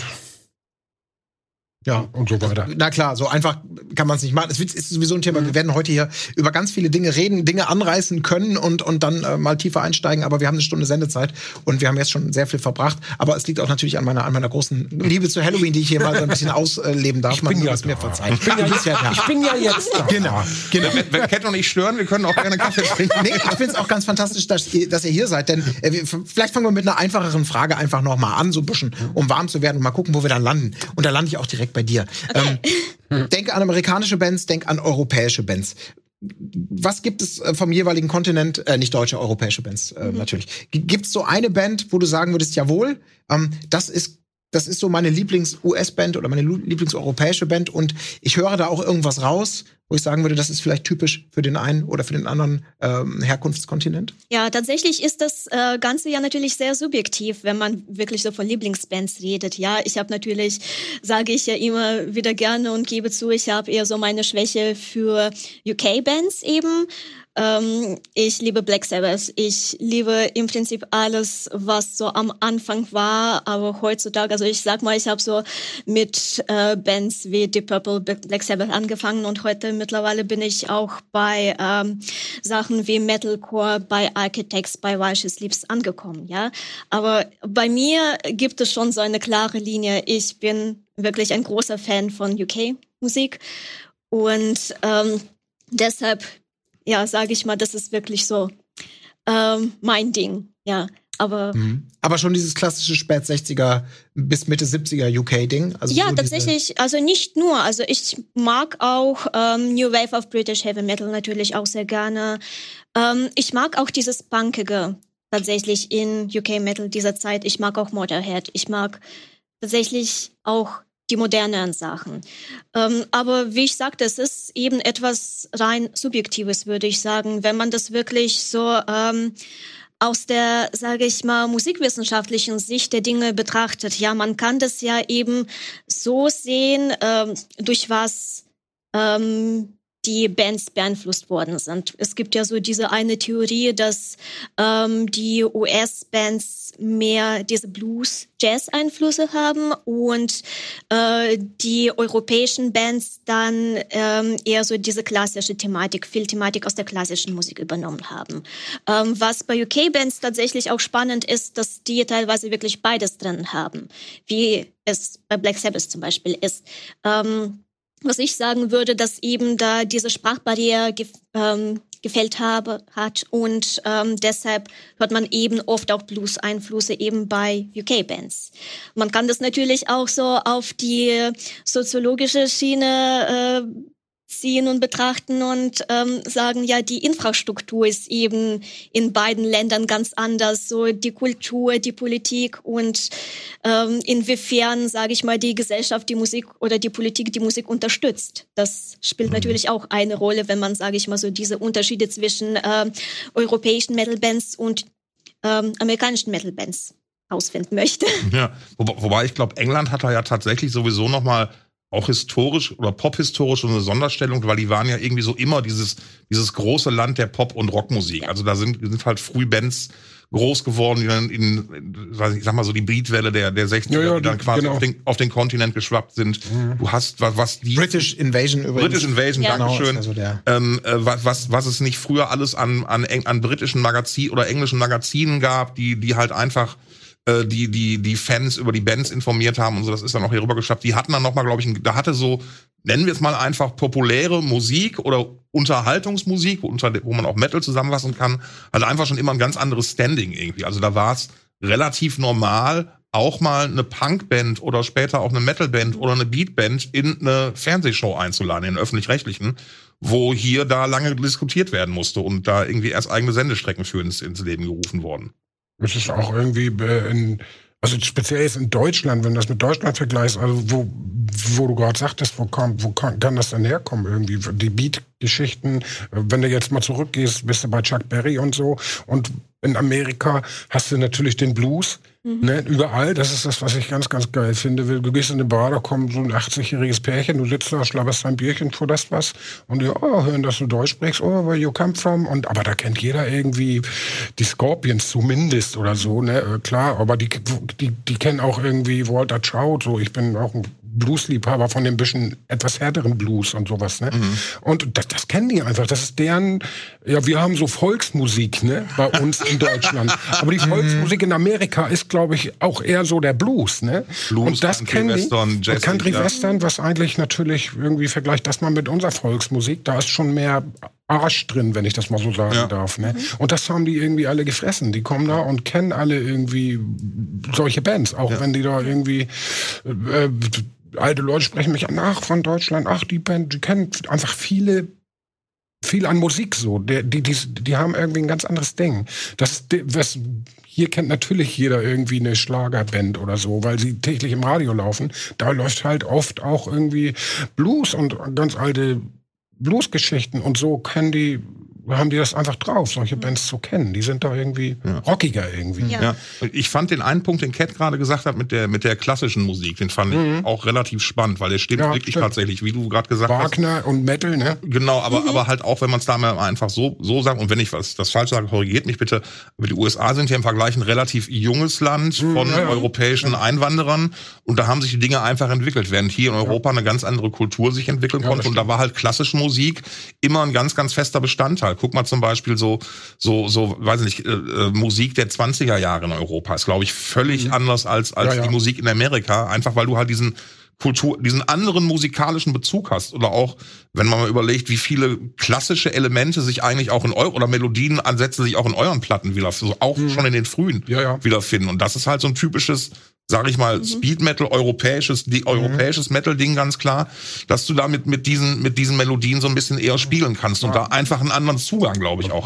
A: Ja,
E: und so weiter.
A: Na klar, so einfach kann man es nicht machen. Es ist sowieso ein Thema. Mhm. Wir werden heute hier über ganz viele Dinge reden, Dinge anreißen können und, und dann äh, mal tiefer einsteigen. Aber wir haben eine Stunde Sendezeit und wir haben jetzt schon sehr viel verbracht. Aber es liegt auch natürlich an meiner, an meiner großen Liebe zu Halloween, die ich hier mal so ein bisschen ausleben darf.
E: Ich bin
A: man
E: ja
A: es mir
E: da.
A: verzeihen.
E: Ich bin ja,
A: jetzt, ja da.
E: ich bin ja jetzt da.
A: Genau, genau.
D: Wenn, wenn Cat und ich stören, wir können auch gerne Kaffee trinken.
A: Nee, ich finde es auch ganz fantastisch, dass ihr, dass ihr hier seid. Denn äh, wir, vielleicht fangen wir mit einer einfacheren Frage einfach noch mal an, so ein bisschen, um warm zu werden und mal gucken, wo wir dann landen. Und da lande ich auch direkt bei dir. Okay. Ähm, denk an amerikanische Bands, denk an europäische Bands. Was gibt es äh, vom jeweiligen Kontinent, äh, nicht deutsche, europäische Bands äh, mhm. natürlich. Gibt es so eine Band, wo du sagen würdest, jawohl, ähm, das ist das ist so meine Lieblings-U S-Band oder meine Lieblings-europäische Band und ich höre da auch irgendwas raus, wo ich sagen würde, das ist vielleicht typisch für den einen oder für den anderen ähm, Herkunftskontinent?
C: Ja, tatsächlich ist das äh, Ganze ja natürlich sehr subjektiv, wenn man wirklich so von Lieblingsbands redet. Ja, ich habe natürlich, sage ich ja immer wieder gerne und gebe zu, ich habe eher so meine Schwäche für U K-Bands eben. Ähm, ich liebe Black Sabbath. Ich liebe im Prinzip alles, was so am Anfang war, aber heutzutage, also ich sag mal, ich habe so mit äh, Bands wie Deep Purple, Black Sabbath angefangen und heute mittlerweile bin ich auch bei ähm, Sachen wie Metalcore, bei Architects, bei Why Sleeps angekommen, ja. Aber bei mir gibt es schon so eine klare Linie. Ich bin wirklich ein großer Fan von U K-Musik und ähm, deshalb ja, sage ich mal, das ist wirklich so ähm, mein Ding, ja. Aber,
A: mhm. aber schon dieses klassische spät sechziger bis Mitte siebziger U K-Ding? Also
C: ja,
A: so
C: tatsächlich, also nicht nur. Also ich mag auch ähm, New Wave of British Heavy Metal natürlich auch sehr gerne. Ähm, ich mag auch dieses Punkige tatsächlich in U K-Metal dieser Zeit. Ich mag auch Motorhead. Ich mag tatsächlich auch die modernen Sachen. Ähm, aber wie ich sagte, es ist eben etwas rein Subjektives, würde ich sagen. Wenn man das wirklich so ähm, aus der, sage ich mal, musikwissenschaftlichen Sicht der Dinge betrachtet. Ja, man kann das ja eben so sehen, ähm, durch was ähm, die Bands beeinflusst worden sind. Es gibt ja so diese eine Theorie, dass ähm, die U S-Bands mehr diese Blues-Jazz-Einflüsse haben und äh, die europäischen Bands dann ähm, eher so diese klassische Thematik, viel Thematik aus der klassischen Musik übernommen haben. Ähm, was bei U K-Bands tatsächlich auch spannend ist, dass die teilweise wirklich beides drin haben, wie es bei Black Sabbath zum Beispiel ist. Ähm, Was ich sagen würde, dass eben da diese Sprachbarriere gef ähm, gefällt habe, hat und ähm, deshalb hört man eben oft auch Blues-Einflüsse eben bei U K-Bands. Man kann das natürlich auch so auf die soziologische Schiene äh, ziehen und betrachten und ähm, sagen, ja, die Infrastruktur ist eben in beiden Ländern ganz anders, so die Kultur, die Politik und ähm, inwiefern, sage ich mal, die Gesellschaft die Musik oder die Politik die Musik unterstützt. Das spielt mhm. natürlich auch eine Rolle, wenn man, sage ich mal, so diese Unterschiede zwischen äh, europäischen Metal-Bands und ähm, amerikanischen Metal-Bands ausfinden möchte.
D: Ja, wo, wobei ich glaube, England hat da ja tatsächlich sowieso noch mal auch historisch oder pophistorisch so eine Sonderstellung, weil die waren ja irgendwie so immer dieses dieses große Land der Pop- und Rockmusik. Also da sind sind halt früh Bands groß geworden, die dann in, weiß ich sag mal so die Beatwelle der der sechziger, ja, ja, die dann quasi genau. auf, den, auf den Kontinent geschwappt sind. Mhm. Du hast was was die
A: British Invasion übrigens.
D: British Invasion, ja. Dankeschön. Also ähm, was was was es nicht früher alles an an an britischen Magazinen oder englischen Magazinen gab, die die halt einfach die die die Fans über die Bands informiert haben und so, das ist dann auch hier rüber geschafft. Die hatten dann noch mal, glaube ich, da hatte so, nennen wir es mal einfach populäre Musik oder Unterhaltungsmusik, wo, unter, wo man auch Metal zusammenfassen kann, also einfach schon immer ein ganz anderes Standing irgendwie. Also da war es relativ normal, auch mal eine Punkband oder später auch eine Metalband oder eine Beatband in eine Fernsehshow einzuladen, in den öffentlich-rechtlichen, wo hier da lange diskutiert werden musste und da irgendwie erst eigene Sendestrecken für ins, ins Leben gerufen wurden.
E: Es ist auch irgendwie in, also speziell jetzt in Deutschland, wenn du das mit Deutschland vergleichst, also wo, wo du gerade sagtest, wo kommt, wo kann, kann das denn herkommen irgendwie? Die Beat-Geschichten, wenn du jetzt mal zurückgehst, bist du bei Chuck Berry und so. Und in Amerika hast du natürlich den Blues. Mhm. Ne, überall, das ist das, was ich ganz, ganz geil finde. Du gehst in eine Bar, da kommt so ein achtzigjähriges Pärchen, du sitzt da, schlabberst dein Bierchen, forderst was und die oh, hören, dass du Deutsch sprichst, oh, where you come from? Und, aber da kennt jeder irgendwie die Scorpions zumindest oder so, ne, klar, aber die, die, die kennen auch irgendwie Walter Trout, so, ich bin auch ein Bluesliebhaber von dem bisschen etwas härteren Blues und sowas, ne? Mhm. Und das, das kennen die einfach. Das ist deren, ja, wir haben so Volksmusik, ne, bei uns in Deutschland. Aber die Volksmusik in Amerika ist, glaube ich, auch eher so der Blues, ne?
D: Blues,
E: und das
D: Country, Western, Jazz.
E: Country
D: ja.
E: Western, was eigentlich natürlich irgendwie vergleicht das mal mit unserer Volksmusik, da ist schon mehr Arsch drin, wenn ich das mal so sagen ja. darf, ne? Mhm. Und das haben die irgendwie alle gefressen. Die kommen da und kennen alle irgendwie solche Bands, auch ja. wenn die da irgendwie äh, alte Leute sprechen mich nach von Deutschland, ach, die Band, die kennen einfach viele, viel an Musik so. Die, die, die, die haben irgendwie ein ganz anderes Ding. Das, was, hier kennt natürlich jeder irgendwie eine Schlagerband oder so, weil sie täglich im Radio laufen. Da läuft halt oft auch irgendwie Blues und ganz alte Bluesgeschichten und so kennen die, haben die das einfach drauf, solche Bands zu kennen. Die sind da irgendwie ja. rockiger irgendwie.
D: Ja. ja. Ich fand den einen Punkt, den Cat gerade gesagt hat, mit der, mit der klassischen Musik, den fand mhm. ich auch relativ spannend, weil der stimmt ja, wirklich stimmt. tatsächlich, wie du gerade gesagt
E: Wagner
D: hast.
E: Wagner und Metal, ne?
D: Genau, aber, mhm. aber halt auch, wenn man es da mal einfach so, so sagt, und wenn ich was, das falsch sage, korrigiert mich bitte, aber die U S A sind ja im Vergleich ein relativ junges Land von mhm, ja, ja. europäischen ja. Einwanderern und da haben sich die Dinge einfach entwickelt, während hier in Europa ja. eine ganz andere Kultur sich entwickeln ja, konnte und da war halt klassische Musik immer ein ganz, ganz fester Bestandteil. Guck mal zum Beispiel so, so, so, weiß ich nicht, äh, Musik der zwanziger Jahre in Europa ist, glaube ich, völlig mhm. anders als, als ja, ja. die Musik in Amerika. Einfach weil du halt diesen Kultur, diesen anderen musikalischen Bezug hast. Oder auch, wenn man mal überlegt, wie viele klassische Elemente sich eigentlich auch in eu oder Melodienansätze sich auch in euren Platten wieder, so auch mhm. schon in den frühen ja, ja. wiederfinden. Und das ist halt so ein typisches, sag ich mal, mhm. Speed Metal, europäisches, die, europäisches mhm. Metal-Ding, ganz klar, dass du damit mit diesen, mit diesen Melodien so ein bisschen eher spielen kannst und ja. da einfach einen anderen Zugang, glaube ich, auch hast.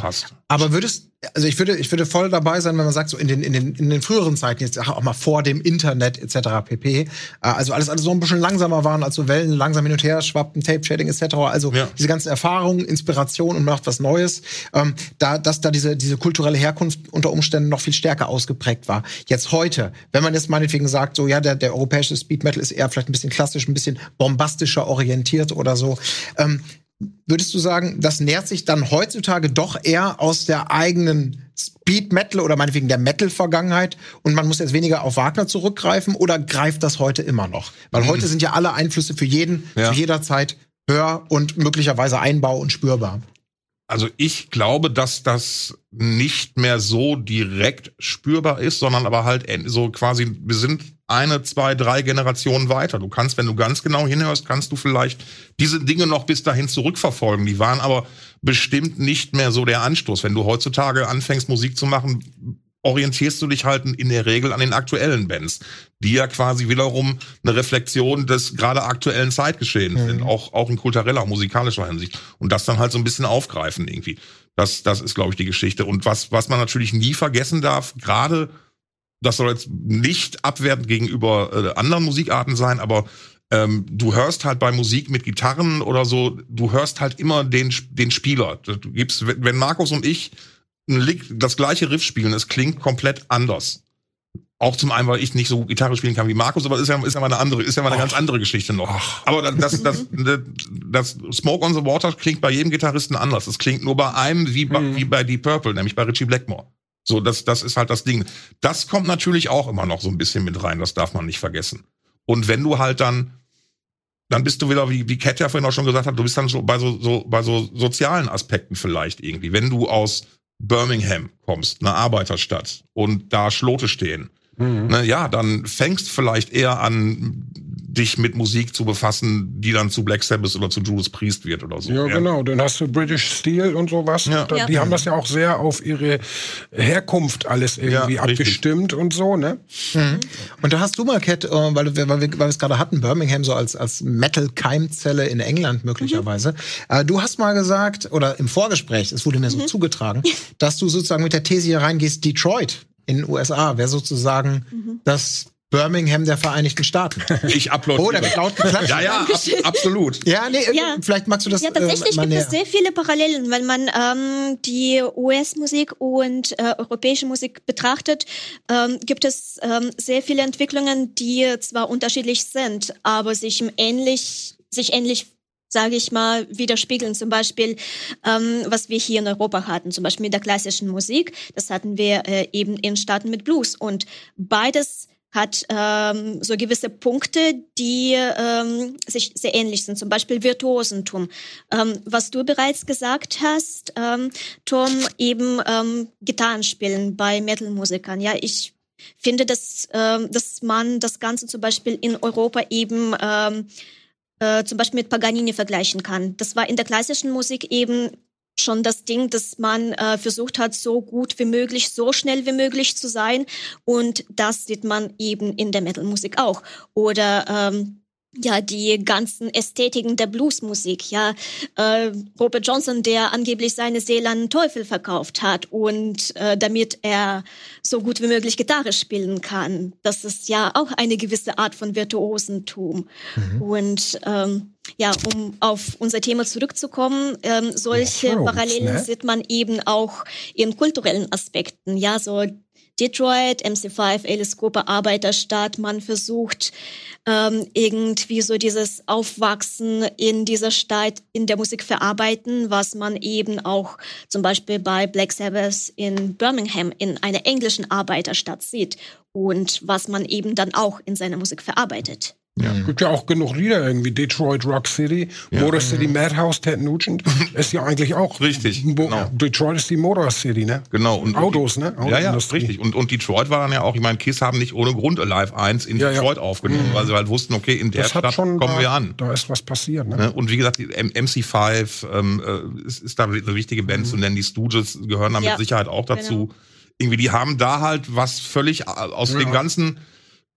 A: Aber würdest, also ich würde, ich würde voll dabei sein, wenn man sagt, so in den, in den, in den früheren Zeiten, jetzt auch mal vor dem Internet et cetera pp. Also alles, alles so ein bisschen langsamer waren, als so Wellen langsam hin und her schwappten, Tape-Shading et cetera. Also ja. diese ganzen Erfahrungen, Inspiration und macht was Neues, ähm, da, dass da diese, diese kulturelle Herkunft unter Umständen noch viel stärker ausgeprägt war. Jetzt heute, wenn man jetzt meinetwegen sagt, so ja, der, der europäische Speed Metal ist eher vielleicht ein bisschen klassisch, ein bisschen bombastischer orientiert oder so. Ähm, Würdest du sagen, das nährt sich dann heutzutage doch eher aus der eigenen Speed Metal oder meinetwegen der Metal-Vergangenheit und man muss jetzt weniger auf Wagner zurückgreifen oder greift das heute immer noch? Weil mhm. heute sind ja alle Einflüsse für jeden, ja. zu jeder Zeit hör- und möglicherweise einbau- und spürbar.
D: Also ich glaube, dass das nicht mehr so direkt spürbar ist, sondern aber halt so quasi, wir sind eine, zwei, drei Generationen weiter. Du kannst, wenn du ganz genau hinhörst, kannst du vielleicht diese Dinge noch bis dahin zurückverfolgen. Die waren aber bestimmt nicht mehr so der Anstoß. Wenn du heutzutage anfängst, Musik zu machen, orientierst du dich halt in der Regel an den aktuellen Bands, die ja quasi wiederum eine Reflexion des gerade aktuellen Zeitgeschehens mhm. sind, auch, auch in kultureller, musikalischer Hinsicht. Und das dann halt so ein bisschen aufgreifen irgendwie. Das, das ist, glaube ich, die Geschichte. Und was, was man natürlich nie vergessen darf, gerade, das soll jetzt nicht abwertend gegenüber äh, anderen Musikarten sein, aber ähm, du hörst halt bei Musik mit Gitarren oder so, du hörst halt immer den, den Spieler. Du gibst, wenn Markus und ich das gleiche Riff spielen, es klingt komplett anders. Auch zum einen, weil ich nicht so gut Gitarre spielen kann wie Markus, aber ist ja, ist ja mal eine andere, ist ja mal eine Ach. ganz andere Geschichte noch. Ach. Aber das, das, das, das Smoke on the Water klingt bei jedem Gitarristen anders. Es klingt nur bei einem wie bei, mhm. wie bei Deep Purple, nämlich bei Ritchie Blackmore. So, das, das ist halt das Ding. Das kommt natürlich auch immer noch so ein bisschen mit rein, das darf man nicht vergessen. Und wenn du halt dann, dann bist du wieder, wie, wie Kat ja vorhin auch schon gesagt hat, du bist dann so bei so, so, bei so sozialen Aspekten vielleicht irgendwie. Wenn du aus Birmingham kommst, eine Arbeiterstadt, und da Schlote stehen, mhm. na ja, dann fängst vielleicht eher an, dich mit Musik zu befassen, die dann zu Black Sabbath oder zu Judas Priest wird oder so.
E: Ja, ja. genau. Dann hast du British Steel und sowas. Ja. Da, die ja. haben das ja auch sehr auf ihre Herkunft alles irgendwie ja, abgestimmt und so, ne?
A: Mhm. Und da hast du mal, Kat, weil wir, weil wir, weil wir es gerade hatten, Birmingham so als, als Metal-Keimzelle in England möglicherweise. Mhm. Du hast mal gesagt, oder im Vorgespräch, es wurde mir so mhm. zugetragen, dass du sozusagen mit der These hier reingehst, Detroit in den U S A wäre sozusagen mhm. das Birmingham der Vereinigten Staaten.
D: Ich upload.
A: Oh, der wird laut geklatscht.
D: Ja, ja, ab, absolut.
A: Ja, nee, ja. vielleicht magst du das.
C: Ja, tatsächlich
A: äh,
C: gibt es sehr viele Parallelen, wenn man ähm, die U S-Musik und äh, europäische Musik betrachtet. Ähm, gibt es ähm, sehr viele Entwicklungen, die zwar unterschiedlich sind, aber sich ähnlich, sich ähnlich sage ich mal, widerspiegeln. Zum Beispiel, ähm, was wir hier in Europa hatten, zum Beispiel mit der klassischen Musik. Das hatten wir äh, eben in Staaten mit Blues. Und beides hat ähm, so gewisse Punkte, die ähm, sich sehr ähnlich sind. Zum Beispiel Virtuosentum. Ähm, was du bereits gesagt hast, ähm, Tom, eben ähm, Gitarrenspielen bei Metal-Musikern. Ja, ich finde, dass, ähm, dass man das Ganze zum Beispiel in Europa eben ähm, äh, zum Beispiel mit Paganini vergleichen kann. Das war in der klassischen Musik eben schon das Ding, dass man äh, versucht hat, so gut wie möglich, so schnell wie möglich zu sein. Und das sieht man eben in der Metal-Musik auch. Oder ähm, ja, die ganzen Ästhetiken der Bluesmusik. Ja, äh, Robert Johnson, der angeblich seine Seele an den Teufel verkauft hat und äh, damit er so gut wie möglich Gitarre spielen kann. Das ist ja auch eine gewisse Art von Virtuosentum. Mhm. Und ähm, ja, um auf unser Thema zurückzukommen, ähm, solche oh, Parallelen ne? sieht man eben auch in kulturellen Aspekten. Ja, so Detroit, M C fünf, Alice Cooper, Arbeiterstadt. Man versucht ähm, irgendwie so dieses Aufwachsen in dieser Stadt in der Musik verarbeiten, was man eben auch zum Beispiel bei Black Sabbath in Birmingham in einer englischen Arbeiterstadt sieht und was man eben dann auch in seiner Musik verarbeitet.
E: Ja. Es gibt ja auch genug Lieder irgendwie. Detroit Rock City, ja. Motor City Madhouse, Ted Nugent. Ist ja eigentlich auch.
D: Richtig.
E: Mo-
D: genau.
E: Detroit ist die Motor City, ne?
D: Genau. Und
E: Autos, ne?
D: Ja, ja, ist richtig. Und, und Detroit war dann ja auch, ich meine, Kiss haben nicht ohne Grund Alive eins in ja, Detroit ja. aufgenommen, mhm. weil sie halt wussten, okay, in der
E: das
D: Stadt kommen
E: da,
D: wir an.
E: Da ist was passiert, ne?
D: Und wie gesagt, die M C fünf ähm, ist, ist da eine wichtige Band mhm. zu nennen. Die Stooges gehören da mit ja. Sicherheit auch dazu. Genau. Irgendwie, die haben da halt was völlig aus ja. dem ganzen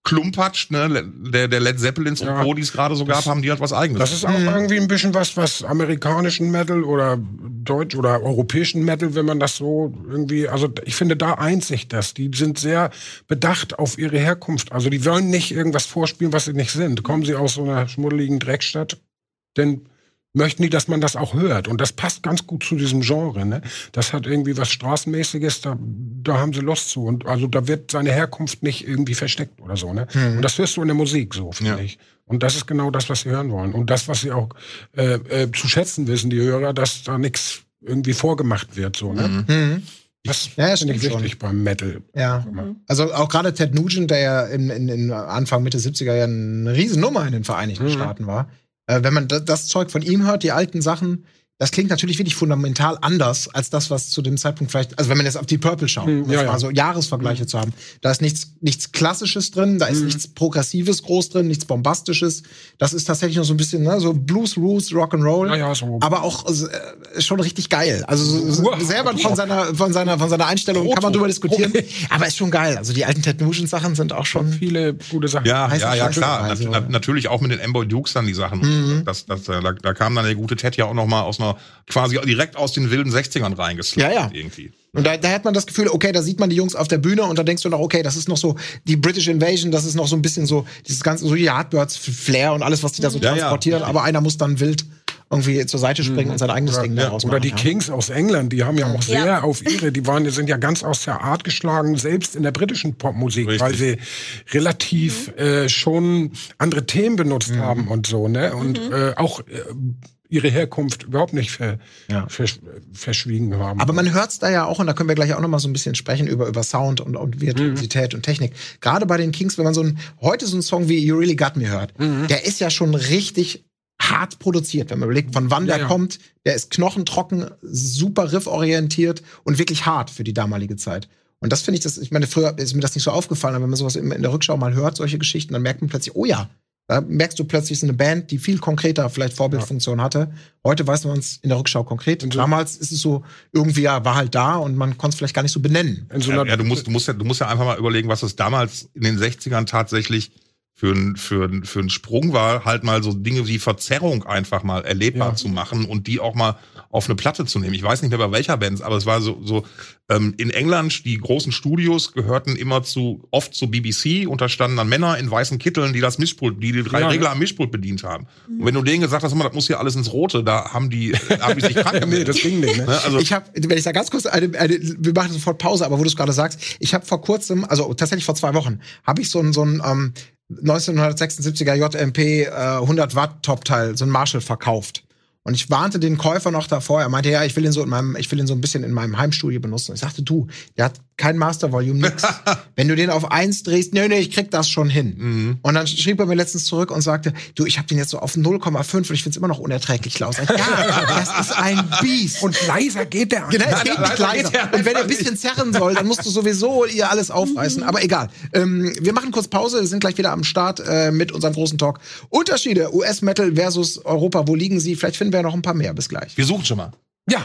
D: Klumpatsch, ne, der, der Led Zeppelins
E: Ja.
D: und Co., die es gerade so gab, haben die halt was Eigenes.
E: Das ist auch irgendwie ein bisschen was, was amerikanischen Metal oder deutsch oder europäischen Metal, wenn man das so irgendwie, also ich finde, da eint sich das. Die sind sehr bedacht auf ihre Herkunft. Also die wollen nicht irgendwas vorspielen, was sie nicht sind. Kommen sie aus so einer schmuddeligen Dreckstadt, denn möchten die, dass man das auch hört. Und das passt ganz gut zu diesem Genre, ne? Das hat irgendwie was Straßenmäßiges, da, da haben sie Lust zu. Und also da wird seine Herkunft nicht irgendwie versteckt oder so, ne?
A: Mhm.
E: Und das hörst du in der Musik so, finde
D: Ja.
E: ich. Und das ist genau das, was sie hören wollen. Und das, was sie auch äh, äh, zu schätzen wissen, die Hörer, dass da nichts irgendwie vorgemacht wird, so, ne?
A: Mhm.
E: Das
A: Ja, ja,
E: finde ich
A: stimmt
E: wichtig beim Metal.
A: Ja. Also auch gerade Ted Nugent, der ja in, in, in Anfang, Mitte siebziger Jahren eine Riesennummer in den Vereinigten
E: Mhm.
A: Staaten war. Äh, wenn man das, das Zeug von ihm hört, die alten Sachen, das klingt natürlich wirklich fundamental anders als das, was zu dem Zeitpunkt vielleicht, also wenn man jetzt auf die Purple schaut,
E: Mhm,
A: um
E: ja,
A: jetzt
E: ja.
A: mal so Jahresvergleiche zu haben, da ist nichts, nichts Klassisches drin, da ist
E: Mhm.
A: nichts Progressives groß drin, nichts Bombastisches. Das ist tatsächlich noch so ein bisschen, ne, so Blues, Roots, Rock'n'Roll.
E: Ja, ja, so.
A: Aber auch äh, schon richtig geil. Also so, so
E: Wow.
A: selber von seiner, von seiner, von seiner Einstellung kann man drüber diskutieren. Aber ist schon geil. Also die alten Ted Nugent Sachen sind auch schon.
E: Viele gute Sachen.
D: Ja,
A: Heißt
D: ja,
A: das
D: ja,
A: Scheiße?
D: klar.
A: Also-
D: Nat- nat- natürlich auch mit den Amboy Dukes dann die Sachen.
A: Mhm.
D: Das, das, da, da kam dann der gute Ted ja auch noch mal aus einer, quasi direkt aus den wilden sechzigern reingeslappt.
A: Ja, ja.
D: Irgendwie.
A: Und da, da hat man das Gefühl, okay, da sieht man die Jungs auf der Bühne und da denkst du noch, okay, das ist noch so die British Invasion, das ist noch so ein bisschen so dieses ganze so Yardbirds-Flair und alles, was die da so
D: Ja, ja.
A: transportieren. Aber einer muss dann wild irgendwie zur Seite springen und sein eigenes
E: Oder,
A: Ding
E: ja,
A: daraus
E: oder
A: machen.
E: die
A: ja.
E: Kings aus England, die haben ja auch sehr
C: Ja.
E: auf ihre, die waren, die sind ja ganz aus der Art geschlagen, selbst in der britischen Popmusik,
D: Richtig.
E: weil sie relativ äh, schon andere Themen benutzt haben und so, ne? Und äh, auch äh, ihre Herkunft überhaupt nicht ver,
A: Ja.
E: versch verschwiegen haben.
A: Aber man hört's da ja auch, und da können wir gleich auch noch mal so ein bisschen sprechen über, über Sound und, und Virtuosität und Technik. Gerade bei den Kings, wenn man so ein, heute so einen Song wie You Really Got Me hört, der ist ja schon richtig hart produziert, wenn man überlegt, von wann
E: Ja,
A: der
E: ja.
A: kommt. Der ist knochentrocken, super rifforientiert und wirklich hart für die damalige Zeit. Und das finde ich, das, ich meine, früher ist mir das nicht so aufgefallen, aber wenn man sowas in in der Rückschau mal hört, solche Geschichten, dann merkt man plötzlich, oh ja, da merkst du plötzlich, es ist eine Band, die viel konkreter vielleicht Vorbildfunktion hatte. Heute weiß man es in der Rückschau konkret.
E: Und so-
A: Damals ist es so, irgendwie ja, war halt da und man konnte es vielleicht gar nicht so benennen.
E: in so
D: Ja,
E: einer,
D: ja, du musst, du musst ja, du musst ja einfach mal überlegen, was es damals in den sechzigern tatsächlich für ein, für ein, für ein Sprung war, halt mal so Dinge wie Verzerrung einfach mal erlebbar
E: Ja.
D: zu machen und die auch mal auf eine Platte zu nehmen. Ich weiß nicht mehr bei welcher Band, aber es war so, so ähm, in England, die großen Studios gehörten immer zu, oft zu B B C, und da standen dann Männer in weißen Kitteln, die das Mischpult, die die drei
E: Ja,
D: Regler
E: ja.
D: am Mischpult bedient haben. Und wenn du denen gesagt hast, immer, das muss hier alles ins Rote, da haben die, haben die sich krank
E: nee,
D: gemeldet.
E: das ging nicht, ne?
D: Ne? Also,
A: Ich habe, wenn ich da ganz kurz, eine, eine, wir machen sofort Pause, aber wo du es gerade sagst, ich habe vor kurzem, also tatsächlich vor zwei Wochen, habe ich so ein, so ein ähm, neunzehnhundertsechsundsiebziger J M P äh, hundert Watt Top-Teil, so ein Marshall verkauft. Und ich warnte den Käufer noch davor. Er meinte, ja, ich will ihn so in meinem, ich will ihn so ein bisschen in meinem Heimstudio benutzen. Ich sagte, du, der hat kein Master Volume, nix. Wenn du den auf eins drehst, nee, nee, ich krieg das schon hin.
D: Mhm.
A: Und dann schrieb er mir letztens zurück und sagte, du, ich habe den jetzt so auf null Komma fünf und ich find's immer noch unerträglich laut. Ich, ja, das ist ein Biest.
E: Und leiser geht der
A: Genau, es
E: einfach.
A: geht nicht leiser. Und wenn er ein bisschen zerren soll, dann musst du sowieso ihr alles aufreißen. Aber egal. Ähm, wir machen kurz Pause, wir sind gleich wieder am Start äh, mit unserem großen Talk. Unterschiede U S-Metal versus Europa, wo liegen sie? Vielleicht finden wir ja noch ein paar mehr. Bis gleich.
D: wir suchen schon mal.
E: Ja.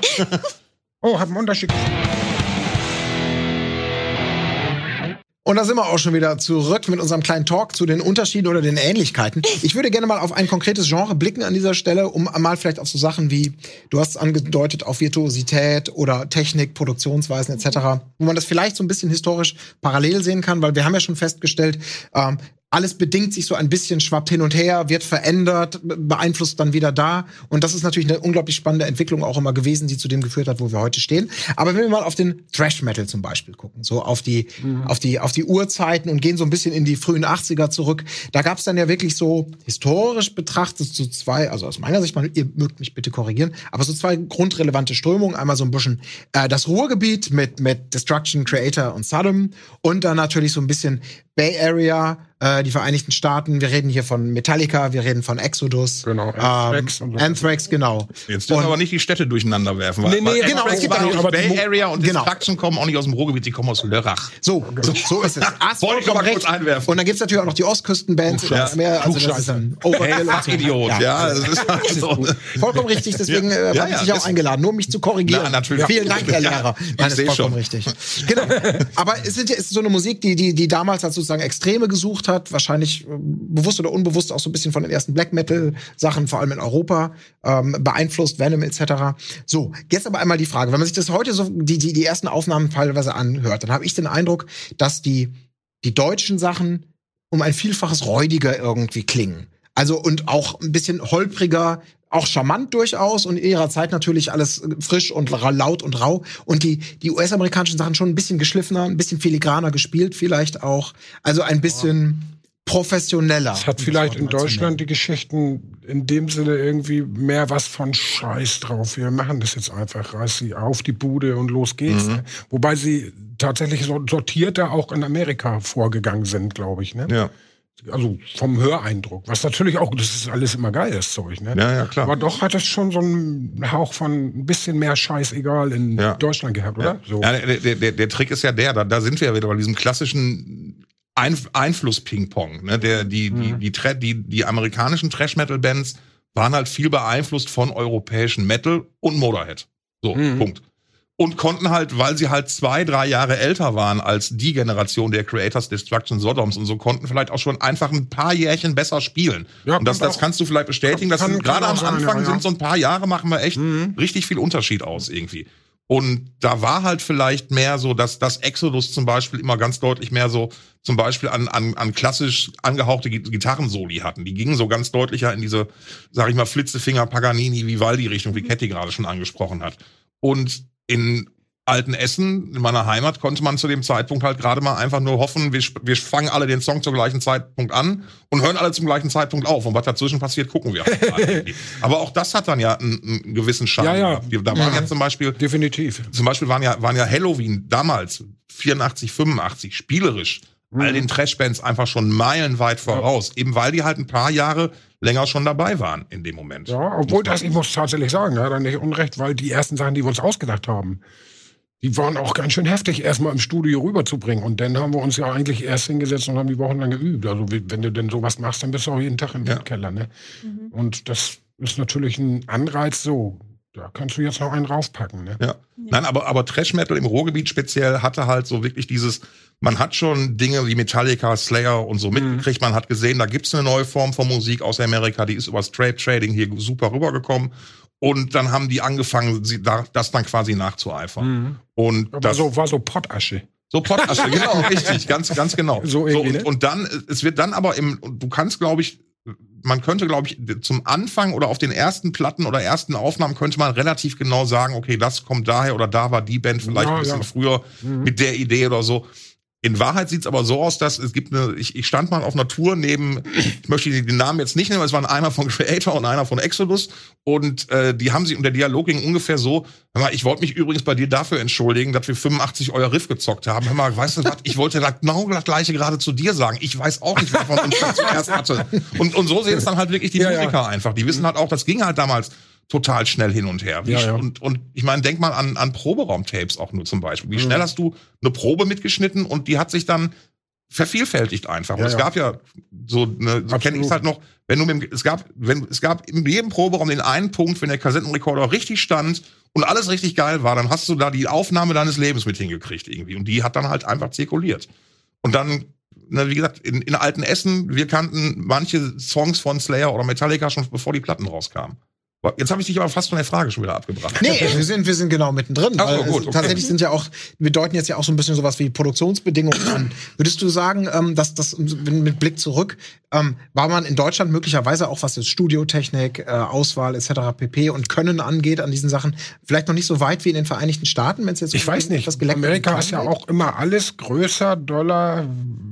E: Oh, hab einen Unterschied.
A: Und da sind wir auch schon wieder zurück mit unserem kleinen Talk zu den Unterschieden oder den Ähnlichkeiten. Ich würde gerne mal auf ein konkretes Genre blicken an dieser Stelle, um mal vielleicht auf so Sachen wie, du hast es angedeutet, auf Virtuosität oder Technik, Produktionsweisen et cetera, wo man das vielleicht so ein bisschen historisch parallel sehen kann, weil wir haben ja schon festgestellt, ähm, alles bedingt sich so ein bisschen, schwappt hin und her, wird verändert, beeinflusst dann wieder da. Und das ist natürlich eine unglaublich spannende Entwicklung auch immer gewesen, die zu dem geführt hat, wo wir heute stehen. Aber wenn wir mal auf den Thrash Metal zum Beispiel gucken, so auf die, mhm. auf die, auf die Urzeiten und gehen so ein bisschen in die frühen achtziger zurück, da gab es dann ja wirklich so historisch betrachtet so zwei, also aus meiner Sicht, ihr mögt mich bitte korrigieren, aber so zwei grundrelevante Strömungen. Einmal so ein bisschen äh, das Ruhrgebiet mit, mit Destruction, Creator und Sodom und dann natürlich so ein bisschen Bay Area, äh, die Vereinigten Staaten. Wir reden hier von Metallica, wir reden von Exodus.
E: Genau,
A: Anthrax. Ähm, Anthrax, genau.
D: Jetzt dürfen wir aber nicht die Städte durcheinander werfen. Weil,
E: Nee, nee,
D: weil
A: genau,
D: Anthrax
A: es gibt
D: war
A: auch-
D: nicht
E: aber
D: Bay
E: die Mo-
D: Area und
A: genau.
D: Destruction kommen auch nicht aus dem Ruhrgebiet, die kommen aus Lörrach.
A: So, so, so ist es. Hast
D: Wollte ich noch mal
A: vollkommen
D: kurz
A: recht.
D: einwerfen.
A: Und dann gibt's natürlich auch noch die Ostküstenbands.
D: Klugscheißer.
A: oder mehr, also das ist dann
D: Hey, Fachidiot, ja.
A: Ja.
D: Das ist also,
A: Vollkommen richtig, deswegen
D: Ja.
A: äh,
D: Ja,
A: habe ich
D: ja,
A: dich auch
D: ist-
A: eingeladen, nur um mich zu korrigieren.
D: Na, natürlich.
A: Vielen Dank, Herr
D: Ja,
A: Lehrer.
D: ich
A: Nein, das
D: seh
A: ist vollkommen
D: schon.
A: richtig. Genau. Aber es ist, es ist so eine Musik, die, die, die damals halt so sozusagen Extreme gesucht hat, wahrscheinlich äh, bewusst oder unbewusst auch so ein bisschen von den ersten Black Metal-Sachen, vor allem in Europa, ähm, beeinflusst, Venom et cetera. So, jetzt aber einmal die Frage, wenn man sich das heute so, die, die, die ersten Aufnahmen teilweise anhört, dann habe ich den Eindruck, dass die, die deutschen Sachen um ein Vielfaches räudiger irgendwie klingen. Also und auch ein bisschen holpriger, auch charmant durchaus und in ihrer Zeit natürlich alles frisch und laut und rau. Und die, die U S-amerikanischen Sachen schon ein bisschen geschliffener, ein bisschen filigraner gespielt vielleicht auch. Also ein bisschen professioneller.
E: Es hat vielleicht in Deutschland die Geschichten in dem Sinne irgendwie mehr was von Scheiß drauf. Wir machen das jetzt einfach, reiß sie auf die Bude und los geht's. Mhm. Ne? Wobei sie tatsächlich so sortierter auch in Amerika vorgegangen sind, glaube ich. Ne?
D: Ja.
E: Also vom Höreindruck. Was natürlich auch, das ist alles immer geil, das Zeug, ne?
D: Ja, ja, klar.
E: Aber doch hat es schon so einen Hauch von ein bisschen mehr Scheißegal in
D: ja.
E: Deutschland gehabt, oder?
D: Ja.
E: So.
D: Ja, der, der, der Trick ist ja der, da, da sind wir ja wieder bei diesem klassischen Einf- Einfluss-Ping-Pong. Ne? Der, die, mhm. die, die, die, die amerikanischen Thrash-Metal-Bands waren halt viel beeinflusst von europäischen Metal und Motorhead. So, mhm. Punkt. Und konnten halt, weil sie halt zwei, drei Jahre älter waren als die Generation der Creators, Destruction, Sodoms und so, konnten vielleicht auch schon einfach ein paar Jährchen besser spielen. Ja, und das, das kannst du vielleicht bestätigen, dass gerade am Anfang sein, ja, ja. sind so ein paar Jahre, machen wir echt mhm. richtig viel Unterschied aus irgendwie. Und da war halt vielleicht mehr so, dass das Exodus zum Beispiel immer ganz deutlich mehr so zum Beispiel an, an, an klassisch angehauchte Gitarrensoli hatten. Die gingen so ganz deutlicher in diese, sag ich mal, Flitzefinger, Paganini, Vivaldi-Richtung, wie Ketty gerade schon angesprochen hat. Und in Altenessen, in meiner Heimat, konnte man zu dem Zeitpunkt halt gerade mal einfach nur hoffen, wir, wir fangen alle den Song zum gleichen Zeitpunkt an und hören alle zum gleichen Zeitpunkt auf. Und was dazwischen passiert, gucken wir. Aber auch das hat dann ja einen, einen gewissen Charme.
E: Ja, ja.
D: Da waren ja. ja zum Beispiel...
E: Definitiv.
D: Zum Beispiel waren ja, waren ja Halloween damals, vierundachtzig, fünfundachtzig, spielerisch, mhm. all den Trashbands einfach schon meilenweit voraus. Ja. Eben weil die halt ein paar Jahre länger schon dabei waren in dem Moment.
E: Ja, obwohl das, ich muss tatsächlich sagen, ja, dann nicht unrecht, weil die ersten Sachen, die wir uns ausgedacht haben, die waren auch ganz schön heftig, erstmal im Studio rüberzubringen. Und dann haben wir uns ja eigentlich erst hingesetzt und haben die wochenlang geübt. Also wenn du denn sowas machst, dann bist du auch jeden Tag im ja. Keller. Ne? Mhm. Und das ist natürlich ein Anreiz so. Da kannst du jetzt noch einen raufpacken. Ne?
D: Ja. Ja. Nein, aber, aber Thrash-Metal im Ruhrgebiet speziell hatte halt so wirklich dieses, man hat schon Dinge wie Metallica, Slayer und so mitgekriegt. Mhm. Man hat gesehen, da gibt's eine neue Form von Musik aus Amerika, die ist über Straight Trading hier super rübergekommen. Und dann haben die angefangen, das dann quasi nachzueifern. Mhm. Und
E: aber
D: das
E: so, war so Pottasche.
D: So Pottasche, genau, richtig, ganz, ganz genau.
E: So, so
D: und,
E: ne?
D: und dann, es wird dann aber im, du kannst, glaube ich, man könnte, glaube ich, zum Anfang oder auf den ersten Platten oder ersten Aufnahmen könnte man relativ genau sagen, okay, das kommt daher oder da war die Band vielleicht ja, ein bisschen ja. früher mhm. mit der Idee oder so. In Wahrheit sieht's aber so aus, dass es gibt eine, ich, ich stand mal auf einer Tour neben, ich möchte den Namen jetzt nicht nennen, aber es waren einer von Creator und einer von Exodus und äh, die haben sich, und der Dialog ging ungefähr so, hör mal, ich wollte mich übrigens bei dir dafür entschuldigen, dass wir fünfundachtzig euer Riff gezockt haben. Hör mal, weißt du was, ich wollte da genau das Gleiche gerade zu dir sagen. Ich weiß auch nicht, wer von uns das zuerst hatte. Und, und so sehen es dann halt wirklich die ja, Musiker ja. einfach. Die wissen halt auch, das ging halt damals total schnell hin und her. Wie
E: ja, ja.
D: Und, und ich meine, denk mal an, an Proberaum-Tapes auch nur zum Beispiel. Wie schnell hast du eine Probe mitgeschnitten und die hat sich dann vervielfältigt einfach. Und ja, es ja. gab ja so eine, so kenne ich es halt noch, wenn du mit dem, es gab, wenn, es gab in jedem Proberaum den einen Punkt, wenn der Kassettenrekorder richtig stand und alles richtig geil war, dann hast du da die Aufnahme deines Lebens mit hingekriegt irgendwie. Und die hat dann halt einfach zirkuliert. Und dann, na, wie gesagt, in, in Altenessen, wir kannten manche Songs von Slayer oder Metallica schon bevor die Platten rauskamen. Jetzt habe ich dich aber fast von der Frage schon wieder abgebracht.
A: Nee, wir sind, wir sind genau mittendrin.
D: Ach so, gut, okay.
A: Tatsächlich sind ja auch, wir deuten jetzt ja auch so ein bisschen sowas wie Produktionsbedingungen an. Würdest du sagen, ähm, dass das mit Blick zurück, ähm, war man in Deutschland möglicherweise auch, was jetzt Studiotechnik, äh, Auswahl et cetera pp. Und Können angeht an diesen Sachen, vielleicht noch nicht so weit wie in den Vereinigten Staaten, wenn es jetzt
E: ich weiß nicht.
A: Was
E: Amerika ist ja auch immer alles größer, doller,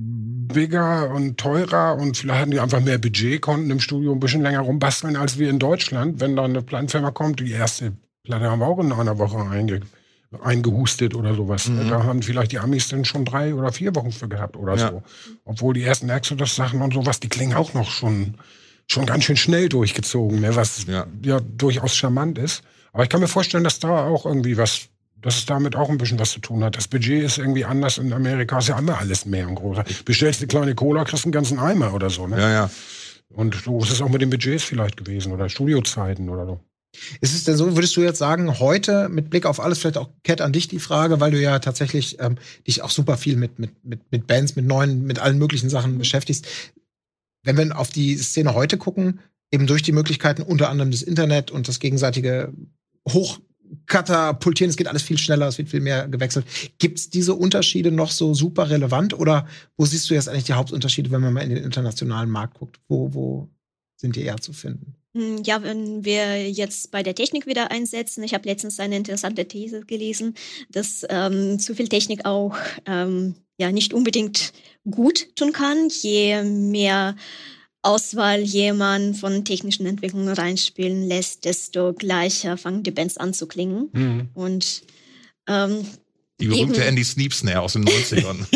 E: bigger und teurer und vielleicht hatten die einfach mehr Budget, konnten im Studio ein bisschen länger rumbasteln als wir in Deutschland. Wenn da eine Plattenfirma kommt, die erste Platte haben wir auch in einer Woche einge eingehustet oder sowas. Mhm. Da haben vielleicht die Amis dann schon drei oder vier Wochen für gehabt oder ja. so. Obwohl die ersten Exodus-Sachen und sowas, die klingen auch noch schon, schon ganz schön schnell durchgezogen, ne? Was ja. ja durchaus charmant ist. Aber ich kann mir vorstellen, dass da auch irgendwie was dass es damit auch ein bisschen was zu tun hat. Das Budget ist irgendwie anders in Amerika, ist ja immer alles mehr und größer. Bestellst eine kleine Cola, kriegst einen ganzen Eimer oder so, ne?
D: Ja, ja.
E: Und so ist es auch mit den Budgets vielleicht gewesen oder Studiozeiten oder so.
A: Ist es denn so, würdest du jetzt sagen, heute mit Blick auf alles, vielleicht auch Cat an dich die Frage, weil du ja tatsächlich ähm, dich auch super viel mit, mit, mit, mit Bands, mit neuen, mit allen möglichen Sachen beschäftigst. Wenn wir auf die Szene heute gucken, eben durch die Möglichkeiten unter anderem des Internet und das gegenseitige Hochkatapultieren, es geht alles viel schneller, es wird viel mehr gewechselt. Gibt es diese Unterschiede noch so super relevant oder wo siehst du jetzt eigentlich die Hauptunterschiede, wenn man mal in den internationalen Markt guckt? Wo, wo sind die eher zu finden?
C: Ja, wenn wir jetzt bei der Technik wieder einsetzen, ich habe letztens eine interessante These gelesen, dass ähm, zu viel Technik auch ähm, ja nicht unbedingt gut tun kann. Je mehr Auswahl jemand von technischen Entwicklungen reinspielen lässt, desto gleicher fangen die Bands an zu klingen. Mhm. Und ähm,
D: die berühmte eben, Andy Sneap Snare aus den neunzigern.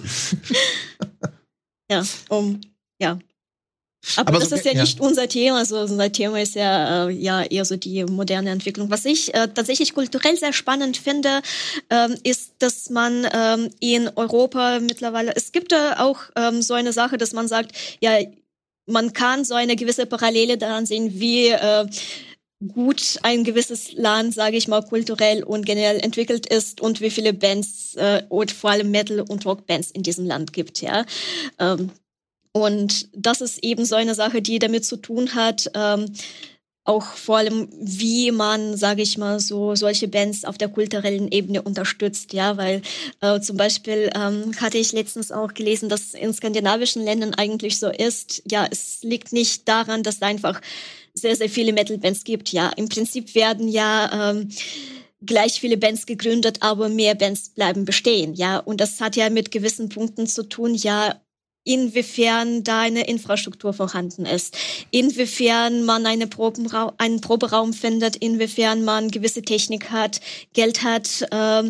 C: ja, um ja. Aber, Aber das so, ist ja, ja nicht unser Thema. Also unser Thema ist ja, äh, ja eher so die moderne Entwicklung. Was ich äh, tatsächlich kulturell sehr spannend finde, ähm, ist, dass man ähm, in Europa mittlerweile, es gibt da auch ähm, so eine Sache, dass man sagt, ja, man kann so eine gewisse Parallele daran sehen, wie äh, gut ein gewisses Land, sage ich mal, kulturell und generell entwickelt ist und wie viele Bands äh, und vor allem Metal- und Rockbands in diesem Land gibt, ja. Ähm, Und das ist eben so eine Sache, die damit zu tun hat, ähm, auch vor allem, wie man, sage ich mal, so solche Bands auf der kulturellen Ebene unterstützt, ja, weil äh, zum Beispiel ähm, hatte ich letztens auch gelesen, dass in skandinavischen Ländern eigentlich so ist, ja, es liegt nicht daran, dass es einfach sehr, sehr viele Metal-Bands gibt, ja, im Prinzip werden ja ähm, gleich viele Bands gegründet, aber mehr Bands bleiben bestehen, ja, und das hat ja mit gewissen Punkten zu tun, ja, inwiefern da eine Infrastruktur vorhanden ist, inwiefern man eine Probenraum, einen Proberaum findet, inwiefern man gewisse Technik hat, Geld hat, ähm,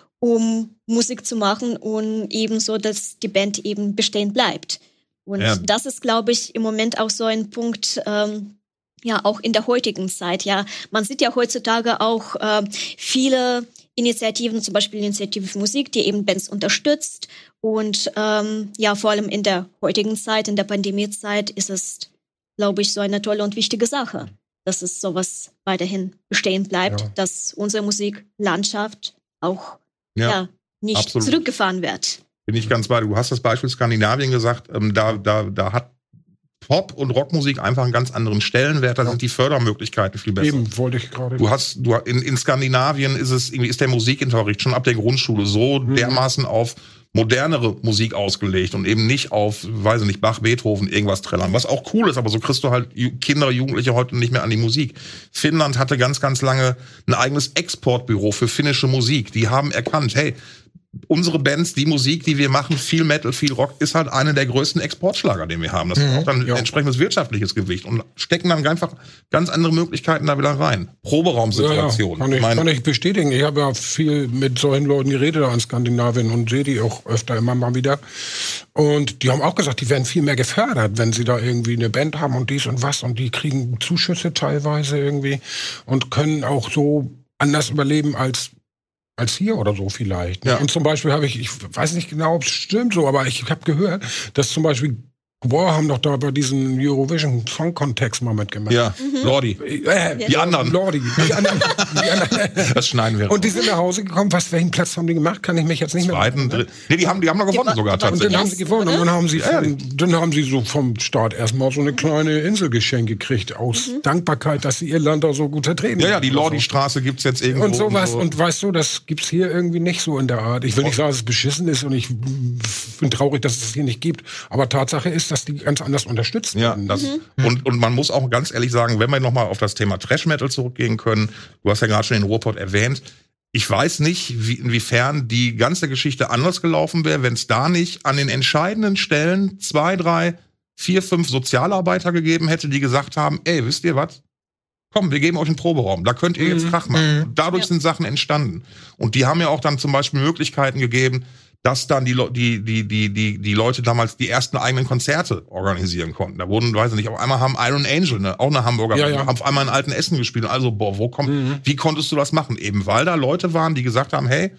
C: um Musik zu machen und ebenso, dass die Band eben bestehen bleibt. Und ja. das ist, glaube ich, im Moment auch so ein Punkt, ähm, ja, auch in der heutigen Zeit, ja. Man sieht ja heutzutage auch äh, viele Initiativen, zum Beispiel Initiative für Musik, die eben Bands unterstützt. Und ähm, ja, vor allem in der heutigen Zeit, in der Pandemiezeit, ist es, glaube ich, so eine tolle und wichtige Sache, dass es sowas weiterhin bestehen bleibt, ja. dass unsere Musiklandschaft auch ja, ja nicht absolut. zurückgefahren wird.
D: Bin ich ganz bei dir. Du hast das Beispiel Skandinavien gesagt, ähm, da, da, da hat Pop- und Rockmusik einfach einen ganz anderen Stellenwert, da ja. sind die Fördermöglichkeiten viel besser.
E: Eben, wollte ich gerade.
D: Du hast, du, in, in Skandinavien ist es, irgendwie ist der Musikunterricht schon ab der Grundschule so mhm. dermaßen auf modernere Musik ausgelegt und eben nicht auf, weiß ich nicht, Bach, Beethoven, irgendwas trällern. Was auch cool ist, aber so kriegst du halt Kinder, Jugendliche heute nicht mehr an die Musik. Finnland hatte ganz, ganz lange ein eigenes Exportbüro für finnische Musik. Die haben erkannt, hey, unsere Bands, die Musik, die wir machen, viel Metal, viel Rock, ist halt eine der größten Exportschlager, den wir haben. Das mhm, hat auch dann ja. entsprechendes wirtschaftliches Gewicht und stecken dann einfach ganz andere Möglichkeiten da wieder rein. Proberaumsituationen.
E: Ja, ja. Kann, ich, meine, kann ich bestätigen. Ich habe ja viel mit solchen Leuten geredet da in Skandinavien und sehe die auch öfter immer mal wieder. Und die haben auch gesagt, die werden viel mehr gefördert, wenn sie da irgendwie eine Band haben und dies und was und die kriegen Zuschüsse teilweise irgendwie und können auch so anders überleben als als hier oder so vielleicht. Ja. Und zum Beispiel habe ich, ich weiß nicht genau, ob es stimmt so, aber ich habe gehört, dass zum Beispiel Boah, haben doch da bei diesem Eurovision Song Contest mal mitgemacht.
D: Ja, mhm. Lordi.
E: Äh,
D: die anderen.
E: Lordi. Die anderen, die anderen.
D: Das schneiden wir.
E: Und die sind nach Hause gekommen. Was, welchen Platz haben die gemacht? Kann ich mich jetzt nicht mehr
D: Zweiten, dritten. Nee, die haben, die haben noch gewonnen die sogar tatsächlich.
E: Und dann haben sie gewonnen. Und dann haben sie, ja, von, dann haben sie so vom Staat erstmal so eine kleine Inselgeschenk gekriegt. Aus mhm. Dankbarkeit, dass sie ihr Land da so gut vertreten.
D: Ja, ja, die Lordi-Straße gibt's jetzt irgendwo.
E: Und sowas. Und, so. Und weißt du, das gibt's hier irgendwie nicht so in der Art. Ich will nicht sagen, dass es beschissen ist und ich bin traurig, dass es das hier nicht gibt. Aber Tatsache ist, dass die ganz anders unterstützt
D: ja, das, mhm. und, und man muss auch ganz ehrlich sagen, wenn wir nochmal auf das Thema Thrash-Metal zurückgehen können, du hast ja gerade schon den Ruhrpott erwähnt, ich weiß nicht, wie, inwiefern die ganze Geschichte anders gelaufen wäre, wenn es da nicht an den entscheidenden Stellen zwei, drei, vier, fünf Sozialarbeiter gegeben hätte, die gesagt haben, ey, wisst ihr was? Komm, wir geben euch einen Proberaum, da könnt ihr jetzt Krach machen. Mhm. Dadurch ja. sind Sachen entstanden. Und die haben ja auch dann zum Beispiel Möglichkeiten gegeben, dass dann die, die, die, die, die, die Leute damals die ersten eigenen Konzerte organisieren konnten. Da wurden, weiß ich nicht, auf einmal haben Iron Angel, ne, auch eine Hamburger, ja, ja. haben auf einmal in alten Essen gespielt. Also, boah, wo kommt, mhm. wie konntest du das machen? Eben weil da Leute waren, die gesagt haben, hey,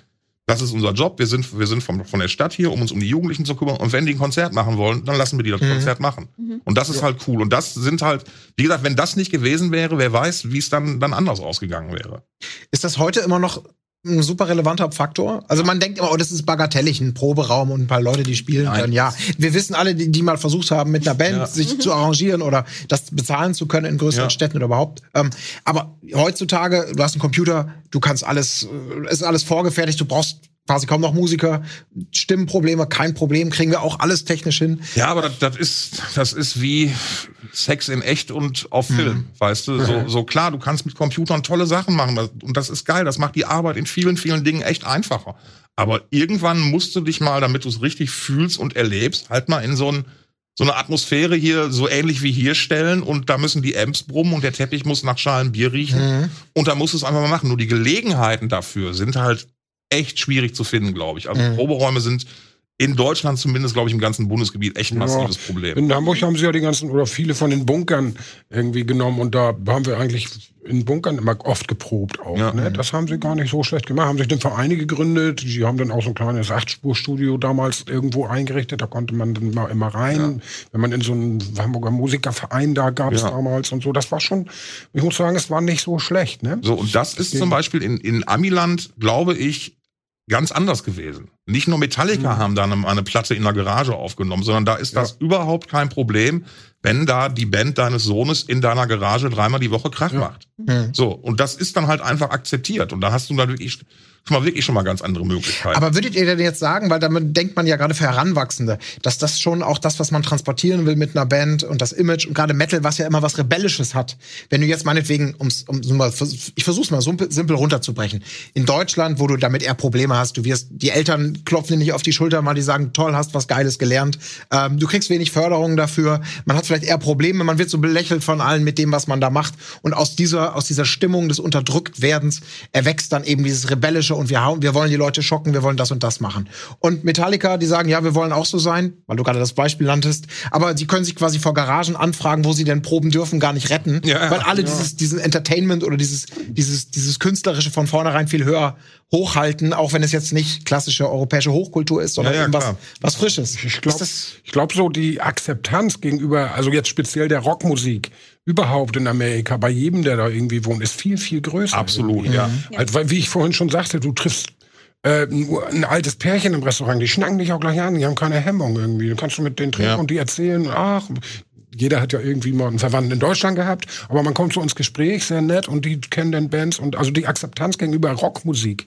D: Das ist unser Job. Wir sind, wir sind vom, von der Stadt hier, um uns um die Jugendlichen zu kümmern. Und wenn die ein Konzert machen wollen, dann lassen wir die das mhm. Konzert machen. Mhm. Und das ist ja. halt cool. Und das sind halt, wie gesagt, wenn das nicht gewesen wäre, wer weiß, wie es dann, dann anders ausgegangen wäre.
A: Ist das heute immer noch ein super relevanter Faktor? Also man denkt immer, oh, das ist bagatellig, ein Proberaum und ein paar Leute, die spielen Nein. können. Ja, wir wissen alle, die, die mal versucht haben, mit einer Band ja. sich zu arrangieren oder das bezahlen zu können in größeren ja. Städten oder überhaupt. Ähm, aber heutzutage, du hast einen Computer, du kannst alles, es ist alles vorgefertigt, du brauchst quasi kaum noch Musiker, Stimmenprobleme, kein Problem, kriegen wir auch alles technisch hin.
D: Ja, aber das, das ist das ist wie Sex in echt und auf Film, mhm. weißt du? So, so klar, du kannst mit Computern tolle Sachen machen und das ist geil, das macht die Arbeit in vielen, vielen Dingen echt einfacher. Aber irgendwann musst du dich mal, damit du es richtig fühlst und erlebst, halt mal in so ein so eine Atmosphäre hier, so ähnlich wie hier stellen und da müssen die Amps brummen und der Teppich muss nach Schalen Bier riechen mhm. und da musst du es einfach mal machen. Nur die Gelegenheiten dafür sind halt echt schwierig zu finden, glaube ich. Also mhm. Proberäume sind in Deutschland zumindest, glaube ich, im ganzen Bundesgebiet echt ein massives ja. Problem.
E: In Hamburg haben sie ja die ganzen, oder viele von den Bunkern irgendwie genommen und da haben wir eigentlich in Bunkern immer oft geprobt auch. Ja. Ne? Das haben sie gar nicht so schlecht gemacht. Haben sich dann Vereine gegründet, die haben dann auch so ein kleines Acht-Spur-Studio damals irgendwo eingerichtet, da konnte man dann mal immer rein. Ja. Wenn man in so einen Hamburger Musikerverein da gab es ja. damals und so, das war schon, ich muss sagen, es war nicht so schlecht. Ne?
D: So, und das ist zum Beispiel in, in Amiland, glaube ich, ganz anders gewesen. Nicht nur Metallica mhm. haben da eine, eine Platte in der Garage aufgenommen, sondern da ist das ja. überhaupt kein Problem, wenn da die Band deines Sohnes in deiner Garage dreimal die Woche Krach ja. macht. Mhm. So, und das ist dann halt einfach akzeptiert. Und da hast du dann wirklich schon mal wirklich schon mal ganz andere Möglichkeiten.
A: Aber würdet ihr denn jetzt sagen, weil damit denkt man ja gerade für Heranwachsende, dass das schon auch das, was man transportieren will mit einer Band und das Image und gerade Metal, was ja immer was Rebellisches hat. Wenn du jetzt meinetwegen, ums, um, ich versuch's mal simpel, simpel runterzubrechen. In Deutschland, wo du damit eher Probleme hast, du wirst, die Eltern klopfen dir nicht auf die Schulter, mal die sagen, toll, hast was Geiles gelernt. Ähm, du kriegst wenig Förderung dafür. Man hat vielleicht eher Probleme, man wird so belächelt von allen mit dem, was man da macht. Und aus dieser, aus dieser Stimmung des Unterdrücktwerdens erwächst dann eben dieses Rebellische und wir, haben, wir wollen die Leute schocken, wir wollen das und das machen. Und Metallica, die sagen, ja, wir wollen auch so sein, weil du gerade das Beispiel nanntest, aber sie können sich quasi vor Garagen anfragen, wo sie denn proben dürfen, gar nicht retten, ja, weil alle ja. dieses, diesen Entertainment oder dieses, dieses, dieses Künstlerische von vornherein viel höher hochhalten, auch wenn es jetzt nicht klassische europäische Hochkultur ist, sondern ja, ja, was, was Frisches.
E: Ich glaube, ich glaube so die Akzeptanz gegenüber, also jetzt speziell der Rockmusik, überhaupt in Amerika, bei jedem, der da irgendwie wohnt, ist viel, viel größer.
D: Absolut, irgendwie. ja.
E: Also, weil, wie ich vorhin schon sagte, du triffst äh, ein altes Pärchen im Restaurant, die schnacken dich auch gleich an, die haben keine Hemmung irgendwie. Du kannst mit denen trinken ja. und die erzählen, ach, jeder hat ja irgendwie mal einen Verwandten in Deutschland gehabt, aber man kommt so ins Gespräch, sehr nett, und die kennen dann Bands und also die Akzeptanz gegenüber Rockmusik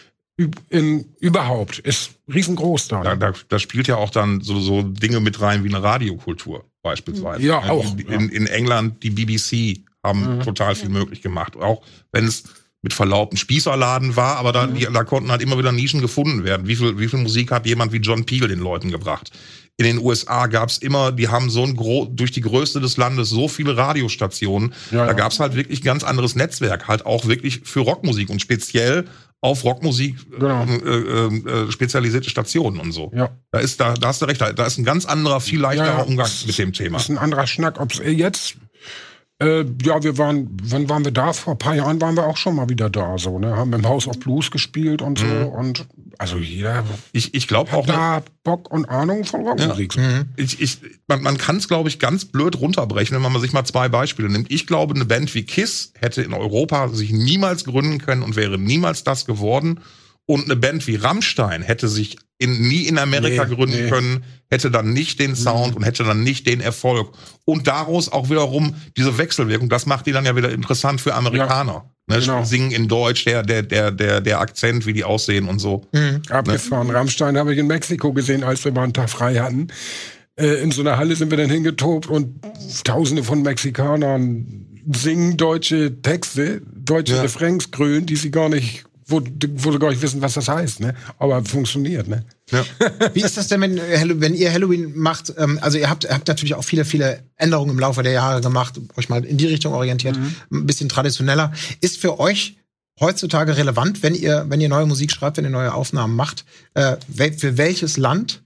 E: in, überhaupt ist riesengroß da.
D: Da, da. Da spielt ja auch dann so, so Dinge mit rein wie eine Radiokultur beispielsweise.
E: Ja, auch.
D: In, in, in England, die B B C haben mhm. total viel möglich gemacht. Auch wenn es mit Verlaub ein Spießerladen war, aber da, mhm. die, da konnten halt immer wieder Nischen gefunden werden. Wie viel, wie viel Musik hat jemand wie John Peel den Leuten gebracht? In den U S A gab's immer, die haben so ein gro- durch die Größe des Landes so viele Radiostationen. Ja, da ja. gab's halt wirklich ein ganz anderes Netzwerk, halt auch wirklich für Rockmusik und speziell auf Rockmusik genau. äh, äh, spezialisierte Stationen und so. Ja. Da ist, da, da hast du recht, da ist ein ganz anderer, viel leichterer ja, ja. Umgang mit dem Thema.
E: Das ist ein anderer Schnack. Ob's jetzt, äh, ja, wir waren, wann waren wir da? Vor ein paar Jahren waren wir auch schon mal wieder da, so, ne? Haben im House of Blues gespielt und so mhm. und also jeder
D: ich, ich glaube auch
E: da Bock und Ahnung von Rockmusik.
D: Ja. Mhm. Ich, ich, man man kann es, glaube ich, ganz blöd runterbrechen, wenn man sich mal zwei Beispiele nimmt. Ich glaube, eine Band wie Kiss hätte in Europa sich niemals gründen können und wäre niemals das geworden. Und eine Band wie Rammstein hätte sich in, nie in Amerika nee, gründen nee. können, hätte dann nicht den Sound mhm. und hätte dann nicht den Erfolg. Und daraus auch wiederum diese Wechselwirkung, das macht die dann ja wieder interessant für Amerikaner. Ja, ne? Genau. Singen in Deutsch, der, der, der, der, der Akzent, wie die aussehen und so.
E: Mhm. Abgefahren. Ne? Rammstein habe ich in Mexiko gesehen, als wir mal einen Tag frei hatten. Äh, in so einer Halle sind wir dann hingetobt und Tausende von Mexikanern singen deutsche Texte, deutsche ja. Refrains grölen, die sie gar nicht Wo, wo sie gar nicht wissen, was das heißt, ne? Aber funktioniert, ne?
A: Ja. Wie ist das denn, wenn, wenn ihr Halloween macht? Ähm, also ihr habt, habt natürlich auch viele, viele Änderungen im Laufe der Jahre gemacht, euch mal in die Richtung orientiert, mhm. ein bisschen traditioneller. Ist für euch heutzutage relevant, wenn ihr, wenn ihr neue Musik schreibt, wenn ihr neue Aufnahmen macht, äh, für welches Land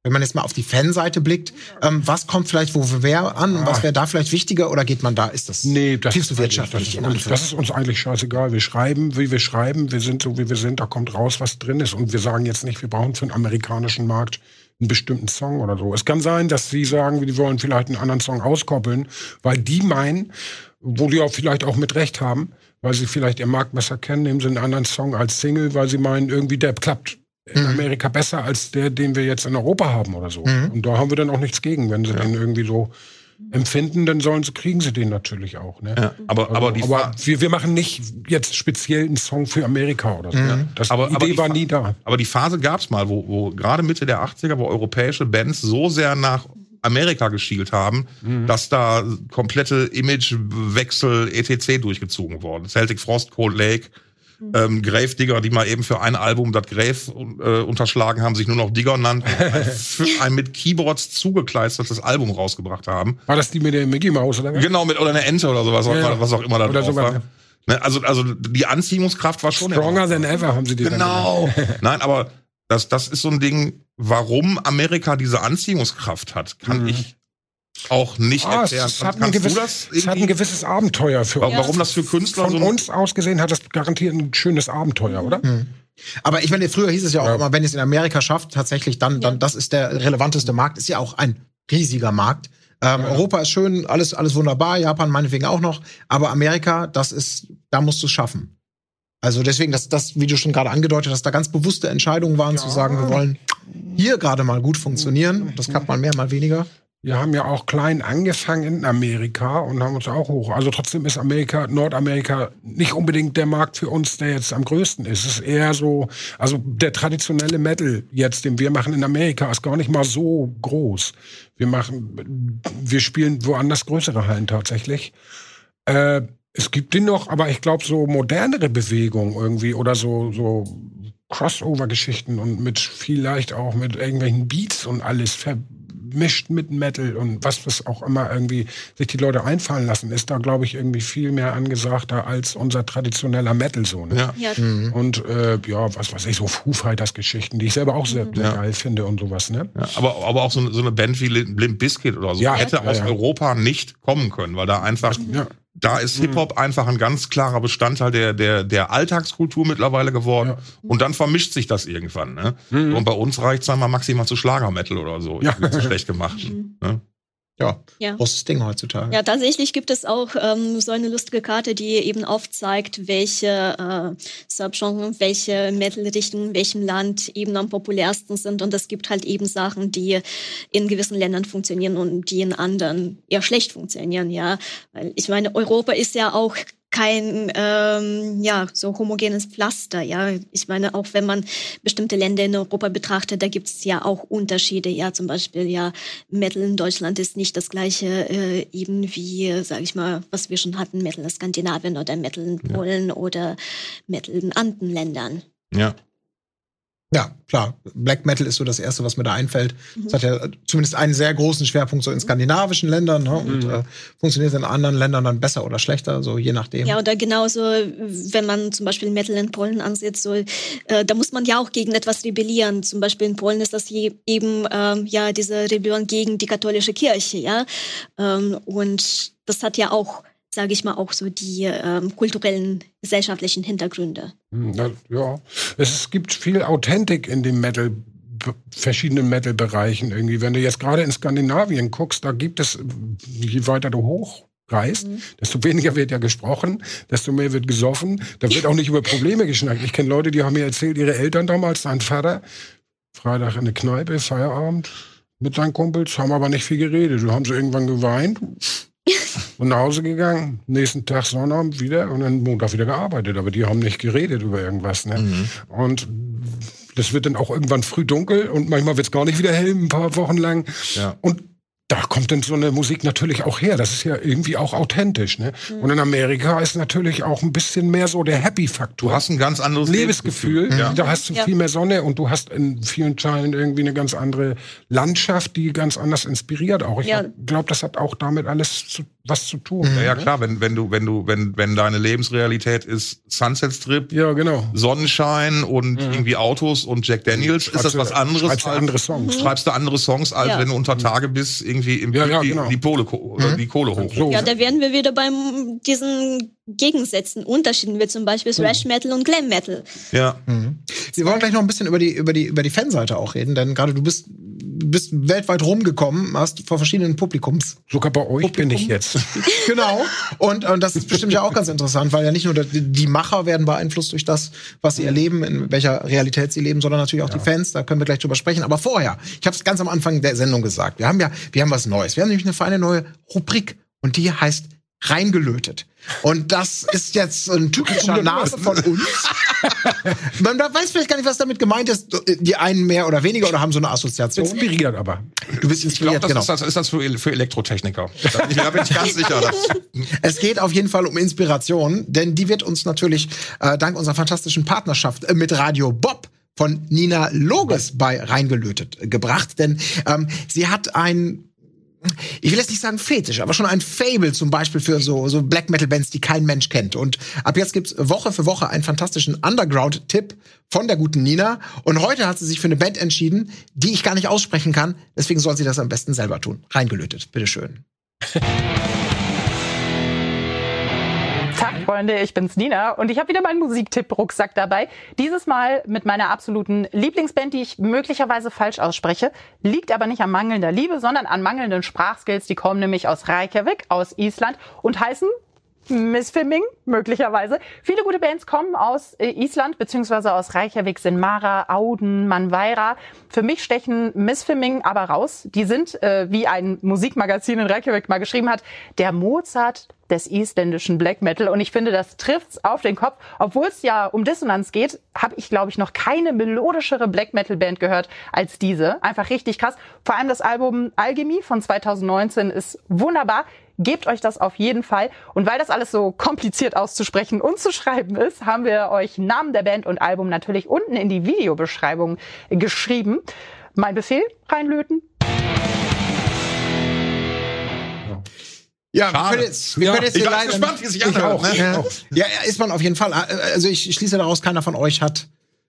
A: Wenn man jetzt mal auf die Fanseite blickt, ähm, was kommt vielleicht wo wer an und was wäre da vielleicht wichtiger oder geht man da, ist das
E: nee, das
A: viel zu wirtschaftlich?
E: Das ist, uns, das ist uns eigentlich scheißegal. Wir schreiben, wie wir schreiben, wir sind so, wie wir sind, da kommt raus, was drin ist. Und wir sagen jetzt nicht, wir brauchen für den amerikanischen Markt einen bestimmten Song oder so. Es kann sein, dass sie sagen, die wollen vielleicht einen anderen Song auskoppeln, weil die meinen, wo die auch vielleicht auch mit Recht haben, weil sie vielleicht ihr Markt besser kennen, nehmen sie einen anderen Song als Single, weil sie meinen, irgendwie der klappt in Amerika besser als der, den wir jetzt in Europa haben oder so. Mhm. Und da haben wir dann auch nichts gegen. Wenn sie ja. den irgendwie so empfinden, dann sollen sie, kriegen sie den natürlich auch. Ne?
D: Ja, aber,
E: also,
D: aber, die
E: aber wir, wir machen nicht jetzt speziell einen Song für Amerika oder so. Mhm. Das
D: aber,
E: die
D: aber
E: Idee
D: die
E: war nie da.
D: Aber die Phase gab's mal, wo, wo gerade Mitte der achtziger, wo europäische Bands so sehr nach Amerika geschielt haben, mhm. dass da komplette Imagewechsel et cetera durchgezogen wurden. Celtic Frost, Cold Lake, Ähm, Grave-Digger, die mal eben für ein Album das Grave äh, unterschlagen haben, sich nur noch Digger nannten, für ein mit Keyboards zugekleistertes Album rausgebracht haben.
E: War das die mit der Mickey Mouse oder was?
D: Genau, mit oder eine Ente oder sowas, ja, ja. was auch immer da
E: oder
D: drauf
E: so
D: war. Ne, also, also die Anziehungskraft war schon
E: Stronger than ever haben sie die
D: genau. Nein, aber das, das ist so ein Ding, warum Amerika diese Anziehungskraft hat, kann mhm. ich auch nicht
E: ah,
D: erklären.
E: Es hat, ein gewiss, es hat ein gewisses Abenteuer für uns.
D: Warum das für Künstler
E: Von
D: so
E: uns aus gesehen hat das garantiert ein schönes Abenteuer, oder?
A: Mhm. Aber ich meine, früher hieß es ja auch ja. immer, wenn es in Amerika schafft, tatsächlich dann, dann, das ist der relevanteste Markt, ist ja auch ein riesiger Markt. Ähm, ja. Europa ist schön, alles, alles wunderbar, Japan meinetwegen auch noch, aber Amerika, das ist, da musst du es schaffen. Also deswegen, dass das, wie du schon gerade angedeutet hast, da ganz bewusste Entscheidungen waren, ja. zu sagen, wir wollen hier gerade mal gut funktionieren. Das klappt mal mehr, mal weniger.
E: Wir haben ja auch klein angefangen in Amerika und haben uns auch hoch. Also trotzdem ist Amerika, Nordamerika nicht unbedingt der Markt für uns, der jetzt am größten ist. Es ist eher so, also der traditionelle Metal jetzt, den wir machen in Amerika, ist gar nicht mal so groß. Wir machen, wir spielen woanders größere Hallen tatsächlich. Äh, es gibt den noch, aber ich glaube so modernere Bewegungen irgendwie oder so, so Crossover-Geschichten und mit vielleicht auch mit irgendwelchen Beats und alles vermischt mit Metal und was was auch immer irgendwie sich die Leute einfallen lassen, ist da, glaube ich, irgendwie viel mehr angesagter als unser traditioneller Metal so. Ne?
D: Ja.
C: Ja.
E: Mhm. Und äh, ja, was weiß ich, so Foo Fighters Geschichten, die ich selber auch sehr, sehr
D: ja.
E: geil finde und sowas. Ne?
D: Ja, aber, aber auch so, so eine Band wie Limp Bizkit oder so
E: ja,
D: hätte
E: ja,
D: aus
E: ja.
D: Europa nicht kommen können, weil da einfach
E: ja.
D: Da ist Hip-Hop einfach ein ganz klarer Bestandteil der, der, der Alltagskultur mittlerweile geworden. Ja. Und dann vermischt sich das irgendwann. Ne? Mhm. Und bei uns reicht es dann mal maximal zu Schlagermetal oder so.
E: Ja.
D: Zu schlecht gemacht.
C: Mhm.
D: Ne?
A: Ja,
C: ja,
A: großes Ding heutzutage.
C: Ja, tatsächlich gibt es auch ähm, so eine lustige Karte, die eben aufzeigt, welche äh, Subgenres, welche Metal-Richtungen in welchem Land eben am populärsten sind. Und es gibt halt eben Sachen, die in gewissen Ländern funktionieren und die in anderen eher schlecht funktionieren. Ja, weil ich meine, Europa ist ja auch kein ähm, ja so homogenes Pflaster, ja. Ich meine, auch wenn man bestimmte Länder in Europa betrachtet, da gibt es ja auch Unterschiede. Ja, zum Beispiel ja Metal in Deutschland ist nicht das gleiche äh, eben wie, sage ich mal, was wir schon hatten, Metal in Skandinavien oder Metal in Polen ja. oder Metal in anderen Ländern.
D: Ja.
A: Ja, klar. Black Metal ist so das Erste, was mir da einfällt. Es mhm. hat ja zumindest einen sehr großen Schwerpunkt so in skandinavischen Ländern, ne? Und mhm. äh, funktioniert in anderen Ländern dann besser oder schlechter, so je nachdem.
C: Ja, oder genauso, wenn man zum Beispiel Metal in Polen ansieht, so, äh, da muss man ja auch gegen etwas rebellieren. Zum Beispiel in Polen ist das je, eben ähm, ja diese Rebellion gegen die katholische Kirche, ja. Ähm, und das hat ja auch, sage ich mal, auch so die ähm, kulturellen, gesellschaftlichen Hintergründe.
E: Ja, es gibt viel Authentik in dem Metal, verschiedenen Metal-Bereichen irgendwie. Wenn du jetzt gerade in Skandinavien guckst, da gibt es, je weiter du hochreist, mhm. desto weniger wird ja gesprochen, desto mehr wird gesoffen. Da wird auch nicht über Probleme geschnackt. Ich kenne Leute, die haben mir erzählt, ihre Eltern damals, sein Vater, Freitag in der Kneipe, Feierabend mit seinen Kumpels, haben aber nicht viel geredet. So haben sie irgendwann geweint. Und nach Hause gegangen, nächsten Tag Sonnabend wieder und dann Montag wieder gearbeitet. Aber die haben nicht geredet über irgendwas. Ne? Mhm. Und das wird dann auch irgendwann früh dunkel und manchmal wird es gar nicht wieder hell, ein paar Wochen lang. Ja. Und da kommt dann so eine Musik natürlich auch her. Das ist ja irgendwie auch authentisch. Ne? Mhm. Und in Amerika ist natürlich auch ein bisschen mehr so der Happy-Faktor.
D: Du hast ein ganz anderes
E: Lebensgefühl.
D: Lebensgefühl. Ja.
E: Da hast du ja. viel mehr Sonne und du hast in vielen Teilen irgendwie eine ganz andere Landschaft, die ganz anders inspiriert auch. Ich ja. glaube, das hat auch damit alles zu was zu tun.
D: Ja, ja klar, wenn, wenn du, wenn du, wenn, wenn deine Lebensrealität ist Sunset Strip,
E: ja, genau.
D: Sonnenschein und mhm. irgendwie Autos und Jack Daniels, ist das was anderes.
E: Schreibst du
D: als,
E: andere Songs.
D: Schreibst du andere Songs, als
C: ja.
D: wenn du unter Tage bist, irgendwie im
E: ja, ja,
D: die,
E: genau.
D: die, Kohle, oder die Kohle hoch.
E: So.
C: Ja, da wären wir wieder beim diesen Gegensätzen, Unterschieden, wie zum Beispiel Thrash Metal und Glam Metal.
D: Ja.
A: Mhm. Wir wollen gleich noch ein bisschen über die, über die, über die Fanseite auch reden, denn gerade du bist, bist weltweit rumgekommen, hast vor verschiedenen Publikums.
E: Sogar bei euch Publikum. Bin ich jetzt.
A: Genau. Und, und das ist bestimmt ja auch ganz interessant, weil ja nicht nur die, die Macher werden beeinflusst durch das, was sie erleben, in welcher Realität sie leben, sondern natürlich auch ja. die Fans. Da können wir gleich drüber sprechen. Aber vorher, ich habe es ganz am Anfang der Sendung gesagt, wir haben ja, wir haben was Neues. Wir haben nämlich eine feine neue Rubrik und die heißt Reingelötet. Und das ist jetzt ein typischer Name von uns. Man weiß vielleicht gar nicht, was damit gemeint ist. Die einen mehr oder weniger oder haben so eine Assoziation.
E: Inspiriert aber.
A: Du bist inspiriert,
D: ich glaub, das
A: genau.
D: Ist das, ist das für, für Elektrotechniker. Da bin ich ganz sicher. Dass
A: es geht auf jeden Fall um Inspiration, denn die wird uns natürlich äh, dank unserer fantastischen Partnerschaft äh, mit Radio Bob von Nina Loges bei Reingelötet äh, gebracht. Denn ähm, sie hat ein ich will jetzt nicht sagen Fetisch, aber schon ein Fable zum Beispiel für so, so Black Metal Bands, die kein Mensch kennt. Und ab jetzt gibt's Woche für Woche einen fantastischen Underground-Tipp von der guten Nina. Und heute hat sie sich für eine Band entschieden, die ich gar nicht aussprechen kann. Deswegen soll sie das am besten selber tun. Reingelötet, bitteschön.
F: Tag, Freunde, ich bin's Nina und ich habe wieder meinen Musiktipp-Rucksack dabei. Dieses Mal mit meiner absoluten Lieblingsband, die ich möglicherweise falsch ausspreche. Liegt aber nicht an mangelnder Liebe, sondern an mangelnden Sprachskills. Die kommen nämlich aus Reykjavik, aus Island und heißen Misfiming, möglicherweise. Viele gute Bands kommen aus äh, Island, beziehungsweise aus Reykjavik, sind Mara, Auden, Manveira. Für mich stechen Misfiming aber raus. Die sind, äh, wie ein Musikmagazin in Reykjavik mal geschrieben hat, der Mozart des isländischen Black Metal. Und ich finde, das trifft's auf den Kopf. Obwohl es ja um Dissonanz geht, habe ich, glaube ich, noch keine melodischere Black Metal Band gehört als diese. Einfach richtig krass. Vor allem das Album Alchemy von zweitausendneunzehn ist wunderbar. Gebt euch das auf jeden Fall. Und weil das alles so kompliziert auszusprechen und zu schreiben ist, haben wir euch Namen der Band und Album natürlich unten in die Videobeschreibung geschrieben. Mein Befehl, reinlöten.
A: Ja, wir können jetzt, wir
D: ja,
A: können jetzt
D: ich
A: hier
D: bin
A: leider
D: gespannt, wie sich
A: ich
D: anhört.
A: auch,
D: Ne?
A: ja. ja, ist man auf jeden Fall. Also ich schließe daraus, keiner von euch hat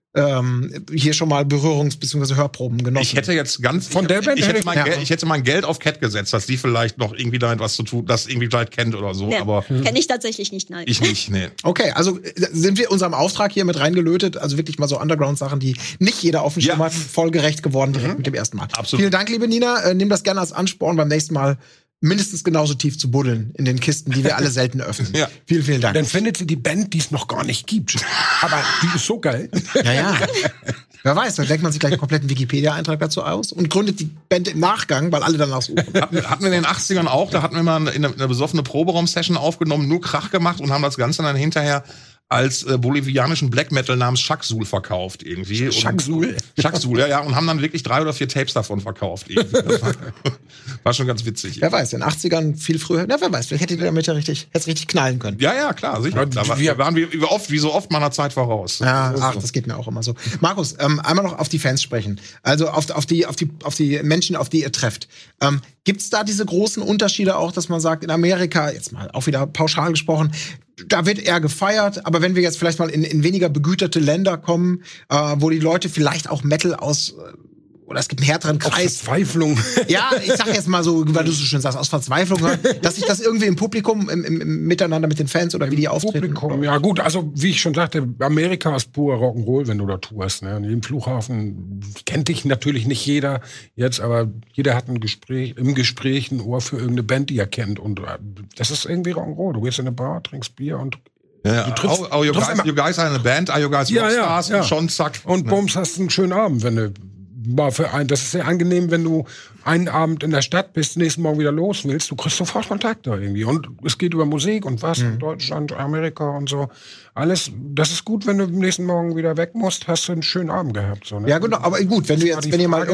A: ähm, hier schon mal Berührungs- bzw. Hörproben genossen.
D: Ich hätte jetzt ganz
E: von der Band
D: ich, hätte mein
A: ja.
D: Geld, ich hätte mein Geld auf Cat gesetzt, dass die vielleicht noch irgendwie damit was zu tun, das irgendwie vielleicht kennt oder so,
C: Nee,
D: aber
C: kenne ich tatsächlich nicht, nein.
D: ich nicht, nee.
A: Okay, also äh, sind wir unserem Auftrag hier mit reingelötet, also wirklich mal so Underground-Sachen, die nicht jeder auf dem Schirm
D: Ja.
A: hat, folgerecht geworden direkt
D: Mhm.
A: mit dem ersten Mal.
D: Absolut.
A: Vielen Dank, liebe Nina. Äh, nimm das gerne als Ansporn, beim nächsten Mal mindestens genauso tief zu buddeln in den Kisten, die wir alle selten öffnen.
D: Ja.
A: Vielen, vielen Dank.
E: Dann findet sie die Band, die es noch gar nicht gibt. Aber die ist so geil.
A: Ja, ja. Wer weiß, dann denkt man sich gleich einen kompletten Wikipedia-Eintrag dazu aus und gründet die Band im Nachgang, weil alle danach suchen.
D: Hatten, hatten wir in den achtzigern auch, da hatten wir mal eine, eine besoffene Proberaum-Session aufgenommen, nur Krach gemacht und haben das Ganze dann hinterher als äh, bolivianischen Black Metal namens Shaksul verkauft irgendwie.
E: Shaksul?
D: Shaksul, ja, ja, und haben dann wirklich drei oder vier Tapes davon verkauft. Irgendwie. Das war, war schon ganz witzig.
A: Wer weiß, in den achtzigern viel früher, na, wer weiß, vielleicht hättet ihr damit ja richtig, hätt's richtig knallen können.
D: Ja, ja, klar, sicher.
E: Ja,
D: Da war,
E: wir-
D: wir waren wie, wie oft, wie so oft meiner Zeit voraus.
A: Ja, ach, das geht mir auch immer so. Markus, ähm, einmal noch auf die Fans sprechen. Also auf, auf, die, auf, die, auf die Menschen, auf die ihr trefft. Ähm, gibt's da diese großen Unterschiede auch, dass man sagt, in Amerika, jetzt mal auch wieder pauschal gesprochen, da wird eher gefeiert, aber wenn wir jetzt vielleicht mal in, in weniger begüterte Länder kommen, äh, wo die Leute vielleicht auch Metal aus, äh, oder es gibt einen härteren
E: Auf
A: Kreis.
E: Verzweiflung.
A: Ja, ich sag jetzt mal so, weil du so schön sagst, aus Verzweiflung hören, dass sich das irgendwie im Publikum, im, im, im Miteinander mit den Fans oder wie die auftreten.
E: Publikum, ja gut, also wie ich schon sagte, Amerika ist pur Rock'n'Roll, wenn du da tourst. Ne? In jedem Flughafen kennt dich natürlich nicht jeder jetzt, aber jeder hat ein Gespräch, im Gespräch ein Ohr für irgendeine Band, die er kennt. Und äh, das ist irgendwie Rock'n'Roll. Du gehst in eine Bar, trinkst Bier und
D: Ja,
E: Du triffst-
D: oh, oh, you,
E: triffst
D: guys,
E: immer-
D: you guys are in a band, are you guys
E: Ja, ja,
D: Rockstars?
E: ja.
D: Und schon zack.
E: Und
D: Ne?
E: bums, hast einen schönen Abend, wenn du mal für ein, das ist sehr angenehm, wenn du einen Abend in der Stadt bist, nächsten Morgen wieder los willst, du kriegst sofort Kontakt da irgendwie. Und es geht über Musik und was,
A: Mhm.
E: Deutschland, Amerika und so. Alles, das ist gut, wenn du am nächsten Morgen wieder weg musst, hast du einen schönen Abend gehabt. So, ne?
A: Ja, genau, aber gut, wenn du
E: Das war
A: jetzt,
E: die
A: wenn ihr mal
E: Frage
A: irgend,
E: noch.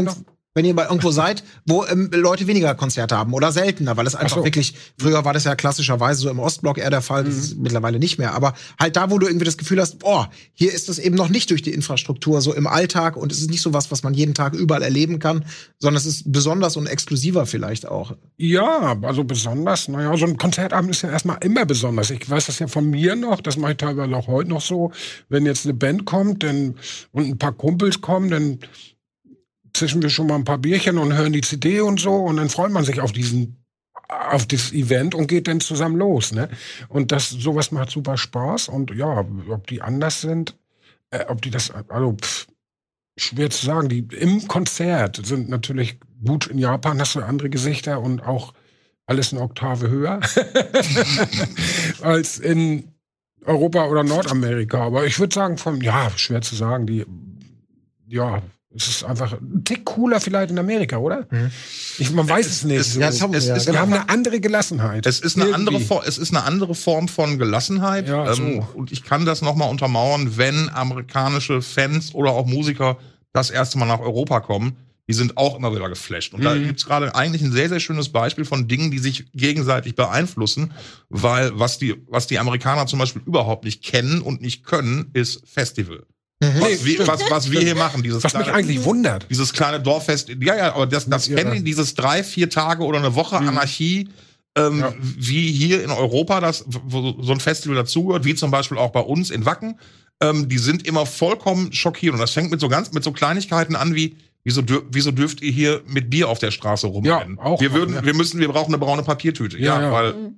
A: Wenn ihr mal irgendwo seid, wo ähm, Leute weniger Konzerte haben oder seltener, weil es einfach
E: so.
A: wirklich, früher war das ja klassischerweise so im Ostblock eher der Fall, das ist mittlerweile nicht mehr, aber halt da, wo du irgendwie das Gefühl hast, oh, hier ist das eben noch nicht durch die Infrastruktur so im Alltag und es ist nicht so was, was man jeden Tag überall erleben kann, sondern es ist besonders und exklusiver vielleicht auch.
E: Ja, also besonders, naja, so ein Konzertabend ist ja erstmal immer besonders. Ich weiß das ja von mir noch, das mache ich teilweise auch heute noch so, wenn jetzt eine Band kommt dann, und ein paar Kumpels kommen, dann zischen wir schon mal ein paar Bierchen und hören die C D und so und dann freut man sich auf diesen, auf das Event und geht dann zusammen los, ne? Und das, sowas macht super Spaß und ja, ob die anders sind, äh, ob die das, also, pff, schwer zu sagen, die im Konzert sind natürlich gut, in Japan hast du andere Gesichter und auch alles eine Oktave höher als in Europa oder Nordamerika, aber ich würde sagen, von, ja, schwer zu sagen, die, ja, es ist einfach ein Tick cooler vielleicht in Amerika, oder? Mhm. Ich, man weiß es, es nicht.
D: Es,
E: so.
D: ja, es, es,
E: ja,
D: es,
E: wir haben eine andere Gelassenheit.
D: Es ist eine andere, es ist eine andere Form von Gelassenheit.
E: Ja, so.
D: ähm, und ich kann das nochmal untermauern, wenn amerikanische Fans oder auch Musiker das erste Mal nach Europa kommen, die sind auch immer wieder geflasht. Und mhm. da gibt's gerade eigentlich ein sehr, sehr schönes Beispiel von Dingen, die sich gegenseitig beeinflussen, weil was die, was die Amerikaner zum Beispiel überhaupt nicht kennen und nicht können, ist Festival.
E: Mhm.
D: Was, wir, was, was wir hier machen, dieses
E: was
D: kleine,
E: mich eigentlich wundert.
D: Dieses kleine Dorffest, ja, ja, aber das, das
E: Ja.
D: kennen die, dieses drei, vier Tage oder eine Woche
E: Mhm.
D: Anarchie, ähm,
E: Ja.
D: wie hier in Europa, das, wo so ein Festival dazugehört, wie zum Beispiel auch bei uns in Wacken, ähm, die sind immer vollkommen schockiert. Und das fängt mit so ganz, mit so Kleinigkeiten an wie, wieso, dür, wieso dürft ihr hier mit Bier auf der Straße rumrennen?
E: Ja, auch
D: wir
E: noch,
D: würden,
E: ja.
D: wir müssen, wir brauchen eine braune Papiertüte. Ja,
E: Ja, ja.
D: weil
C: Mhm.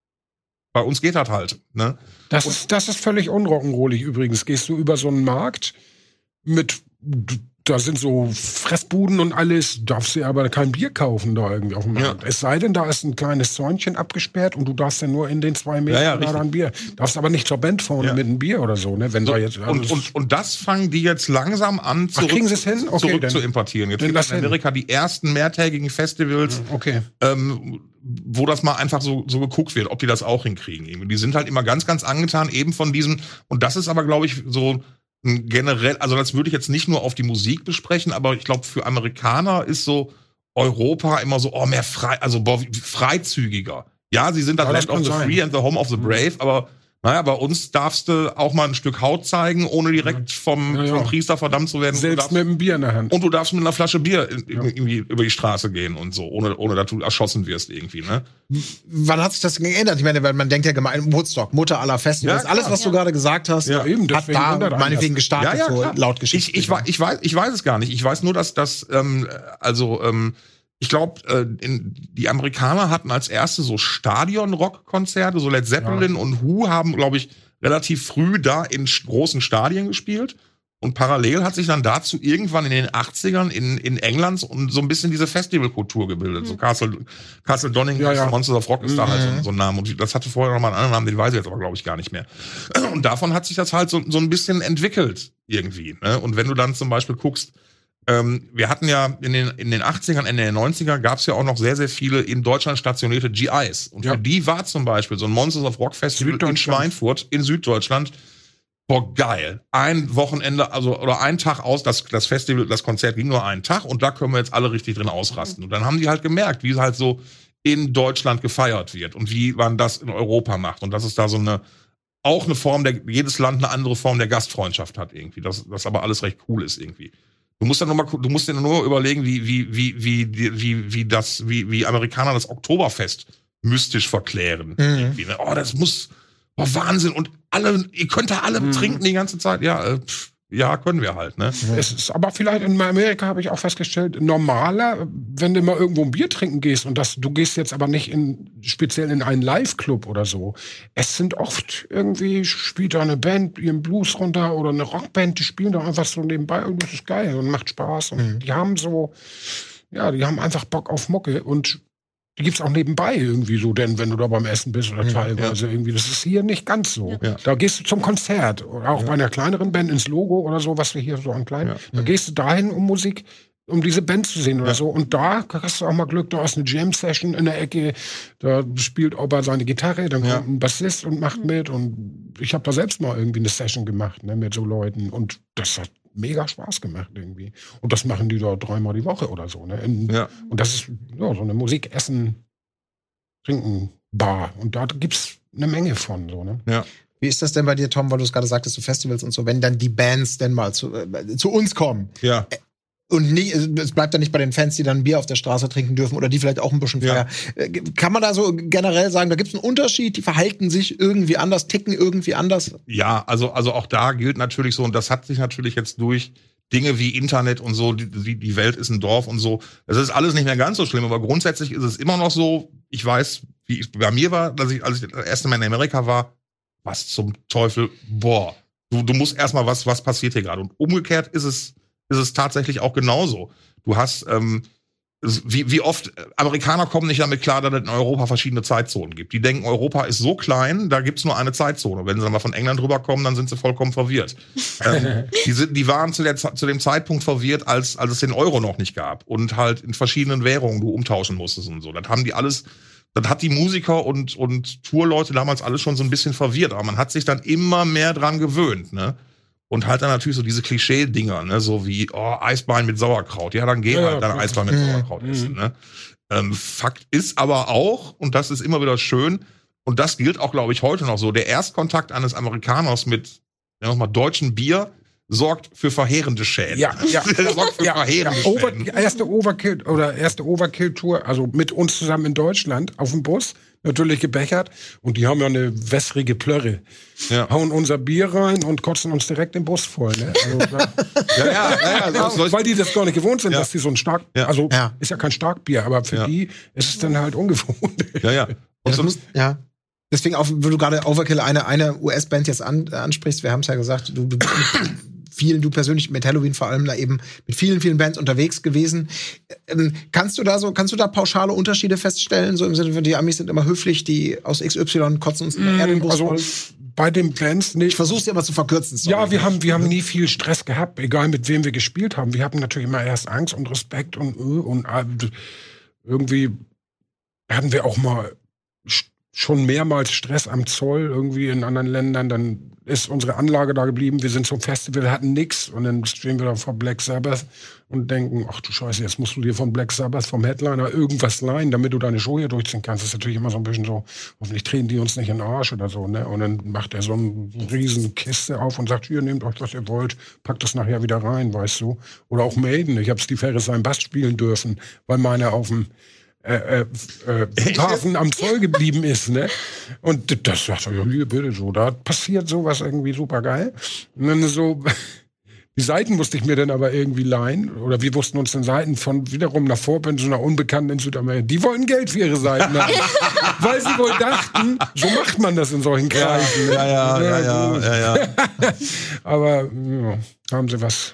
D: bei uns geht das halt, ne?
E: Das ist, das ist völlig unrock'n'rollig übrigens. Gehst du über so einen Markt mit, da sind so Fressbuden und alles, darfst du aber kein Bier kaufen da irgendwie auf dem Markt.
D: Ja.
E: Es sei denn, da ist ein kleines Zäunchen abgesperrt und du darfst dann nur in den zwei Metern
D: Ja, ja,
E: da
D: richtig.
E: ein Bier. Darfst aber nicht zur Band vorne
D: Ja.
E: mit einem Bier oder so, ne? Wenn
D: So,
E: da jetzt, also
D: und, und, und das fangen die jetzt langsam an,
E: Ach,
D: zurück,
E: kriegen sie es hin? Okay,
D: zurück
E: dann-
D: zu importieren. Jetzt
E: dann
D: gibt es
E: lass
D: in Amerika die ersten mehrtägigen Festivals,
E: okay.
D: ähm, wo das mal einfach so, so geguckt wird, ob die das auch hinkriegen. Irgendwie. Die sind halt immer ganz, ganz angetan eben von diesem, und das ist aber, glaube ich, so ein generell, also das würde ich jetzt nicht nur auf die Musik besprechen, aber ich glaube, für Amerikaner ist so Europa immer so, oh, mehr frei, also boah, freizügiger. Ja, sie sind das
E: Ja, das
D: Land of
E: kann
D: the
E: sein.
D: Free and the Home of the Brave, aber naja, bei uns darfst du auch mal ein Stück Haut zeigen, ohne direkt vom,
E: Ja, ja.
D: vom Priester verdammt zu werden. Du
E: Selbst
D: darfst,
E: mit einem Bier in der Hand.
D: und du darfst mit einer Flasche Bier in, irgendwie über die Straße gehen und so, ohne, ohne dass du erschossen wirst irgendwie, ne?
A: Wann hat sich das geändert? Ich meine, weil man denkt ja gemein, Woodstock, Mutter aller Festivals,
D: Ja,
A: alles,
D: klar.
A: was du gerade gesagt hast,
D: Ja,
E: eben,
A: hat
E: deswegen
A: da
E: wundert einen
A: meinetwegen
E: das.
A: gestartet, so
D: klar.
A: laut Geschichte.
D: Ich, ich, wei- ich, weiß, ich weiß es gar nicht. Ich weiß nur, dass das, ähm, also, ähm, ich glaube, äh, in- die Amerikaner hatten als erste so Stadion-Rock-Konzerte, so Led Zeppelin und Who haben, glaube ich, relativ früh da in sch- großen Stadien gespielt. Und parallel hat sich dann dazu irgendwann in den achtzigern in, in England und so ein bisschen diese Festivalkultur gebildet. So Castle, Castle Donington,
E: Ja, ja.
D: Monsters of Rock ist da halt
A: Mhm.
D: so, so ein Name. Und das hatte vorher noch mal einen anderen Namen, den weiß ich jetzt aber, glaube ich, gar nicht mehr. Und davon hat sich das halt so, so ein bisschen entwickelt irgendwie. Ne? Und wenn du dann zum Beispiel guckst, ähm, wir hatten ja in den, in den achtzigern, Ende der neunziger gab es ja auch noch sehr, sehr viele in Deutschland stationierte G Is. Und
E: Ja.
D: für die war zum Beispiel so ein Monsters of Rock Festival in
E: Süddeutschland.
D: Schweinfurt in Süddeutschland. Boah, geil. Ein Wochenende, also, oder ein Tag aus, das, das Festival, das Konzert ging nur einen Tag und da können wir jetzt alle richtig drin ausrasten. Und dann haben die halt gemerkt, wie es halt so in Deutschland gefeiert wird und wie man das in Europa macht. Und dass es da so eine, auch eine Form der, jedes Land eine andere Form der Gastfreundschaft hat irgendwie. Das, das aber alles recht cool ist irgendwie. Du musst dann nur mal, du musst dir nur überlegen, wie, wie, wie, wie, wie, wie das, wie, wie Amerikaner das Oktoberfest mystisch verklären.
A: Mhm.
D: Irgendwie, ne? Oh, das muss, oh, Wahnsinn. Und alle, ihr könnt da alle
E: Mhm.
D: trinken die ganze Zeit. Ja, äh, pff, ja, können wir halt, ne?
E: Es ist aber vielleicht in Amerika, habe ich auch festgestellt, normaler, wenn du mal irgendwo ein Bier trinken gehst und das, du gehst jetzt aber nicht in, speziell in einen Live-Club oder so. Es sind oft irgendwie, spielt da eine Band ihren Blues runter oder eine Rockband, die spielen da einfach so nebenbei und das ist geil und macht Spaß. Und
A: Mhm.
E: die haben so, ja, die haben einfach Bock auf Mucke und die gibt's auch nebenbei irgendwie so, denn wenn du da beim Essen bist oder teilweise irgendwie, das ist hier nicht ganz so.
D: Ja.
E: Da gehst du zum Konzert oder auch bei einer kleineren Band ins Logo oder so, was wir hier so an kleinen,
D: Ja.
E: da gehst du dahin um Musik um diese Band zu sehen oder
D: Ja.
E: so. Und da hast du auch mal Glück, da ist eine Jam-Session in der Ecke, da spielt Opa seine Gitarre, dann
D: Ja.
E: kommt ein Bassist und macht mit. Und ich habe da selbst mal irgendwie eine Session gemacht, ne, mit so Leuten. Und das hat mega Spaß gemacht irgendwie. Und das machen die da dreimal die Woche oder so. Ne? In,
D: Ja.
E: Und das ist ja, so eine Musik, Essen, Trinken, Bar. Und da gibt's eine Menge von. So, ne?
D: Ja.
A: Wie ist das denn bei dir, Tom, weil du es gerade sagtest, zu Festivals und so, wenn dann die Bands denn mal zu, äh, zu uns kommen
D: Ja.
A: und nie, es bleibt dann nicht bei den Fans, die dann ein Bier auf der Straße trinken dürfen oder die vielleicht auch ein bisschen
D: Ja.
A: feiern. Äh, Kann man da so generell sagen, da gibt es einen Unterschied, die verhalten sich irgendwie anders, ticken irgendwie anders?
D: Ja, also, also auch da gilt natürlich so, und das hat sich natürlich jetzt durch Dinge wie Internet und so, die, die die Welt ist ein Dorf und so, das ist alles nicht mehr ganz so schlimm, aber grundsätzlich ist es immer noch so, ich weiß, wie es bei mir war, dass ich, als ich das erste Mal in Amerika war, was zum Teufel, boah, du, du musst erstmal, was, was passiert hier gerade? Und umgekehrt ist es, ist es tatsächlich auch genauso. Du hast, ähm, es- wie, wie oft, äh, Amerikaner kommen nicht damit klar, dass es in Europa verschiedene Zeitzonen gibt. Die denken, Europa ist so klein, da gibt's nur eine Zeitzone. Wenn sie dann mal von England rüberkommen, dann sind sie vollkommen verwirrt. ähm, die, sind, die waren zu, der, Ze- zu dem Zeitpunkt verwirrt, als, als es den Euro noch nicht gab und halt in verschiedenen Währungen du umtauschen musstest und so. Das haben die alles, das hat die Musiker und, und Tourleute damals alles schon so ein bisschen verwirrt. Aber man hat sich dann immer mehr dran gewöhnt, ne? Und halt dann natürlich so diese Klischee-Dinger, ne? So wie, oh, Eisbein mit Sauerkraut. Ja, dann geh
E: Ja,
D: halt dein
E: klar.
D: Eisbein mit
A: Mhm.
D: Sauerkraut
E: Mhm.
D: essen, ne? Ähm, Fakt ist aber auch, und das ist immer wieder schön, und das gilt auch, glaube ich, heute noch so, der Erstkontakt eines Amerikaners mit, ja, nochmal, deutschem Bier sorgt für verheerende Schäden.
E: Ja, ja.
D: Der sorgt für
E: Ja,
D: verheerende
E: Over,
D: Schäden.
E: erste Overkill oder erste Overkill-Tour, also mit uns zusammen in Deutschland auf dem Bus, natürlich gebechert. Und die haben ja eine wässrige Plörre.
D: Ja.
E: Hauen unser Bier rein und kotzen uns direkt den Bus voll. Ne? Also, da,
D: Ja, ja, ja, ja, so-
E: weil die das gar nicht gewohnt sind,
D: Ja.
E: dass die so ein stark,
D: Ja.
E: also
A: Ja.
E: ist ja kein Starkbier, aber für
D: Ja.
E: die ist es dann halt ungewohnt.
D: ja, ja.
A: Ja,
D: Und
A: das
D: so,
A: muss, ja. Deswegen, auch, wenn du gerade Overkill eine, eine U S-Band jetzt an, äh, ansprichst, wir haben es ja gesagt, du, du bist mit vielen, du persönlich mit Halloween vor allem da eben mit vielen, vielen Bands unterwegs gewesen. Ähm, kannst du da so, kannst du da pauschale Unterschiede feststellen? So im Sinne von, die Amis sind immer höflich, die aus X Y kotzen uns immer eher den Bus
E: Also
A: voll.
E: bei den Bands
A: Ich
E: nicht.
A: versuch's dir aber zu verkürzen. sorry.
E: Ja, wir haben, wir haben nie viel Stress gehabt, egal mit wem wir gespielt haben. Wir hatten natürlich immer erst Angst und Respekt und, äh, und äh, irgendwie hatten wir auch mal sch- schon mehrmals Stress am Zoll irgendwie in anderen Ländern. Dann ist unsere Anlage da geblieben. Wir sind zum Festival, hatten nix und dann stehen wir da vor Black Sabbath und denken, ach du Scheiße, jetzt musst du dir von Black Sabbath, vom Headliner irgendwas leihen, damit du deine Show hier durchziehen kannst. Das ist natürlich immer so ein bisschen so, hoffentlich treten die uns nicht in den Arsch oder so, ne? Und dann macht er so eine riesen Kiste auf und sagt, hier, nehmt euch, was ihr wollt, packt das nachher wieder rein, weißt du. Oder auch Maiden. Ich habe Steve Harris seinen Bass spielen dürfen, weil meiner auf dem äh, äh, äh, Flughafen am Zoll geblieben ist, ne? Und das sagt er, ja, hier, bitte so. Da passiert sowas irgendwie super geil. Und dann so, die Seiten musste ich mir dann aber irgendwie leihen. Oder wir mussten uns dann Seiten von wiederum einer Vorband, so einer Unbekannten in Südamerika. Die wollten Geld für ihre Seiten haben. Weil sie wohl dachten, so macht man das in solchen Kreisen. ne?
D: ja, ja, ja, ja,
E: gut.
D: ja, ja.
E: Aber ja, haben sie was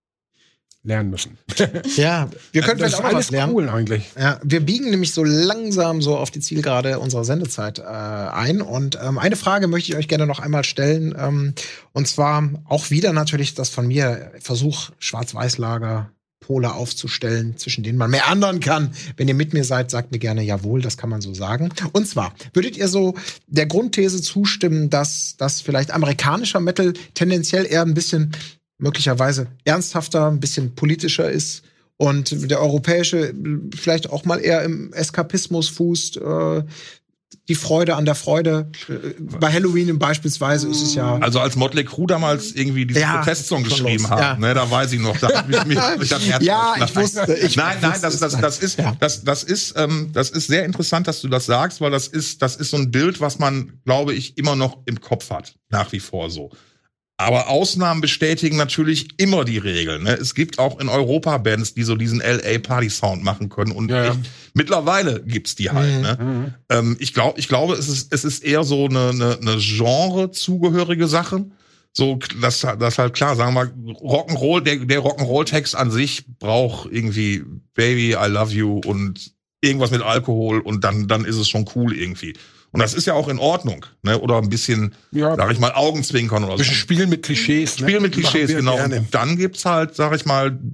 E: lernen müssen.
A: Ja, wir können
E: Das
A: vielleicht
E: ist
A: auch noch
E: alles
A: was lernen.
E: cool eigentlich.
A: Ja, wir biegen nämlich so langsam so auf die Zielgerade unserer Sendezeit äh, ein. Und ähm, eine Frage möchte ich euch gerne noch einmal stellen. Ähm, und zwar auch wieder natürlich das von mir Versuch, Schwarz-Weiß-Lager, Pole aufzustellen, zwischen denen man mehr anderen kann. Wenn ihr mit mir seid, sagt mir gerne jawohl, das kann man so sagen. Und zwar, würdet ihr so der Grundthese zustimmen, dass, dass vielleicht amerikanischer Metal tendenziell eher ein bisschen möglicherweise ernsthafter, ein bisschen politischer ist und der europäische vielleicht auch mal eher im Eskapismus fußt, äh, die Freude an der Freude. Äh, bei Halloween beispielsweise ist es ja.
D: Also als Motley Crue damals irgendwie diese
A: Ja,
D: Protestsong
A: schon
D: geschrieben
A: los,
D: haben,
A: ja.
D: ne, da weiß ich noch, da hab ich mir ich hab Herz
A: Ja, ich
D: aufgelacht.
A: wusste, ich
D: nein, nein,
A: wusste
D: das,
A: es
D: das,
A: dann.
D: das ist,
A: Ja.
D: das, das ist, ähm, das ist sehr interessant, dass du das sagst, weil das ist, das ist so ein Bild, was man, glaube ich, immer noch im Kopf hat, nach wie vor so. Aber Ausnahmen bestätigen natürlich immer die Regeln. Ne? Es gibt auch in Europa Bands, die so diesen L A-Party-Sound machen können. Und
E: Ja, ja.
D: echt, mittlerweile gibt's die halt.
A: Mhm.
D: Ne? Ähm, ich glaube, ich glaube, es ist, es ist eher so eine, eine, eine Genre-zugehörige Sache. So, das, das halt klar, sagen wir mal, Rock'n'Roll, der, der Rock'n'Roll-Text an sich braucht irgendwie Baby, I love you und irgendwas mit Alkohol und dann, dann ist es schon cool irgendwie. Und das ist ja auch in Ordnung, ne? Oder ein bisschen,
E: Ja.
D: sag ich mal, Augenzwinkern oder
E: Ein
D: so.
E: bisschen Spielen mit Klischees. Ne?
D: Spiel mit
E: Machen
D: Klischees,
E: wir
D: genau.
E: gerne.
D: Und dann gibt's halt, sag ich mal,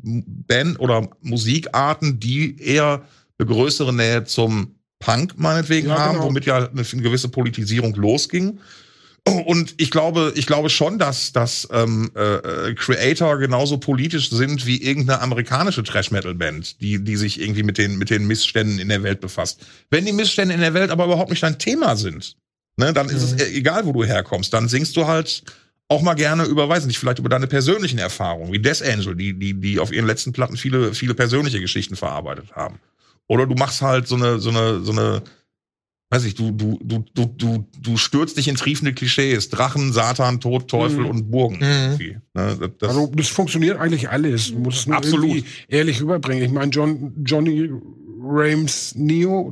D: Band oder Musikarten, die eher eine größere Nähe zum Punk meinetwegen
E: Ja,
D: haben,
E: genau.
D: womit ja eine, eine gewisse Politisierung losging. Und ich glaube, ich glaube schon, dass, dass ähm, äh, Creator genauso politisch sind wie irgendeine amerikanische Thrash-Metal-Band, die, die sich irgendwie mit den, mit den Missständen in der Welt befasst. Wenn die Missstände in der Welt aber überhaupt nicht dein Thema sind, ne, dann ist
A: Mhm.
D: es egal, wo du herkommst. Dann singst du halt auch mal gerne über, weiß nicht, vielleicht über deine persönlichen Erfahrungen, wie Death Angel, die, die, die auf ihren letzten Platten viele, viele persönliche Geschichten verarbeitet haben. Oder du machst halt so eine, so eine, so eine, weiß ich, du, du, du, du, du, du stürzt dich in triefende Klischees. Drachen, Satan, Tod, Teufel
E: Mhm.
D: und Burgen.
A: Mhm.
D: Irgendwie, ne? das, das,
E: Also das funktioniert eigentlich alles. Du musst es nur
D: Absolut.
E: irgendwie ehrlich rüberbringen. Ich meine, John, Johnny Rames Neo,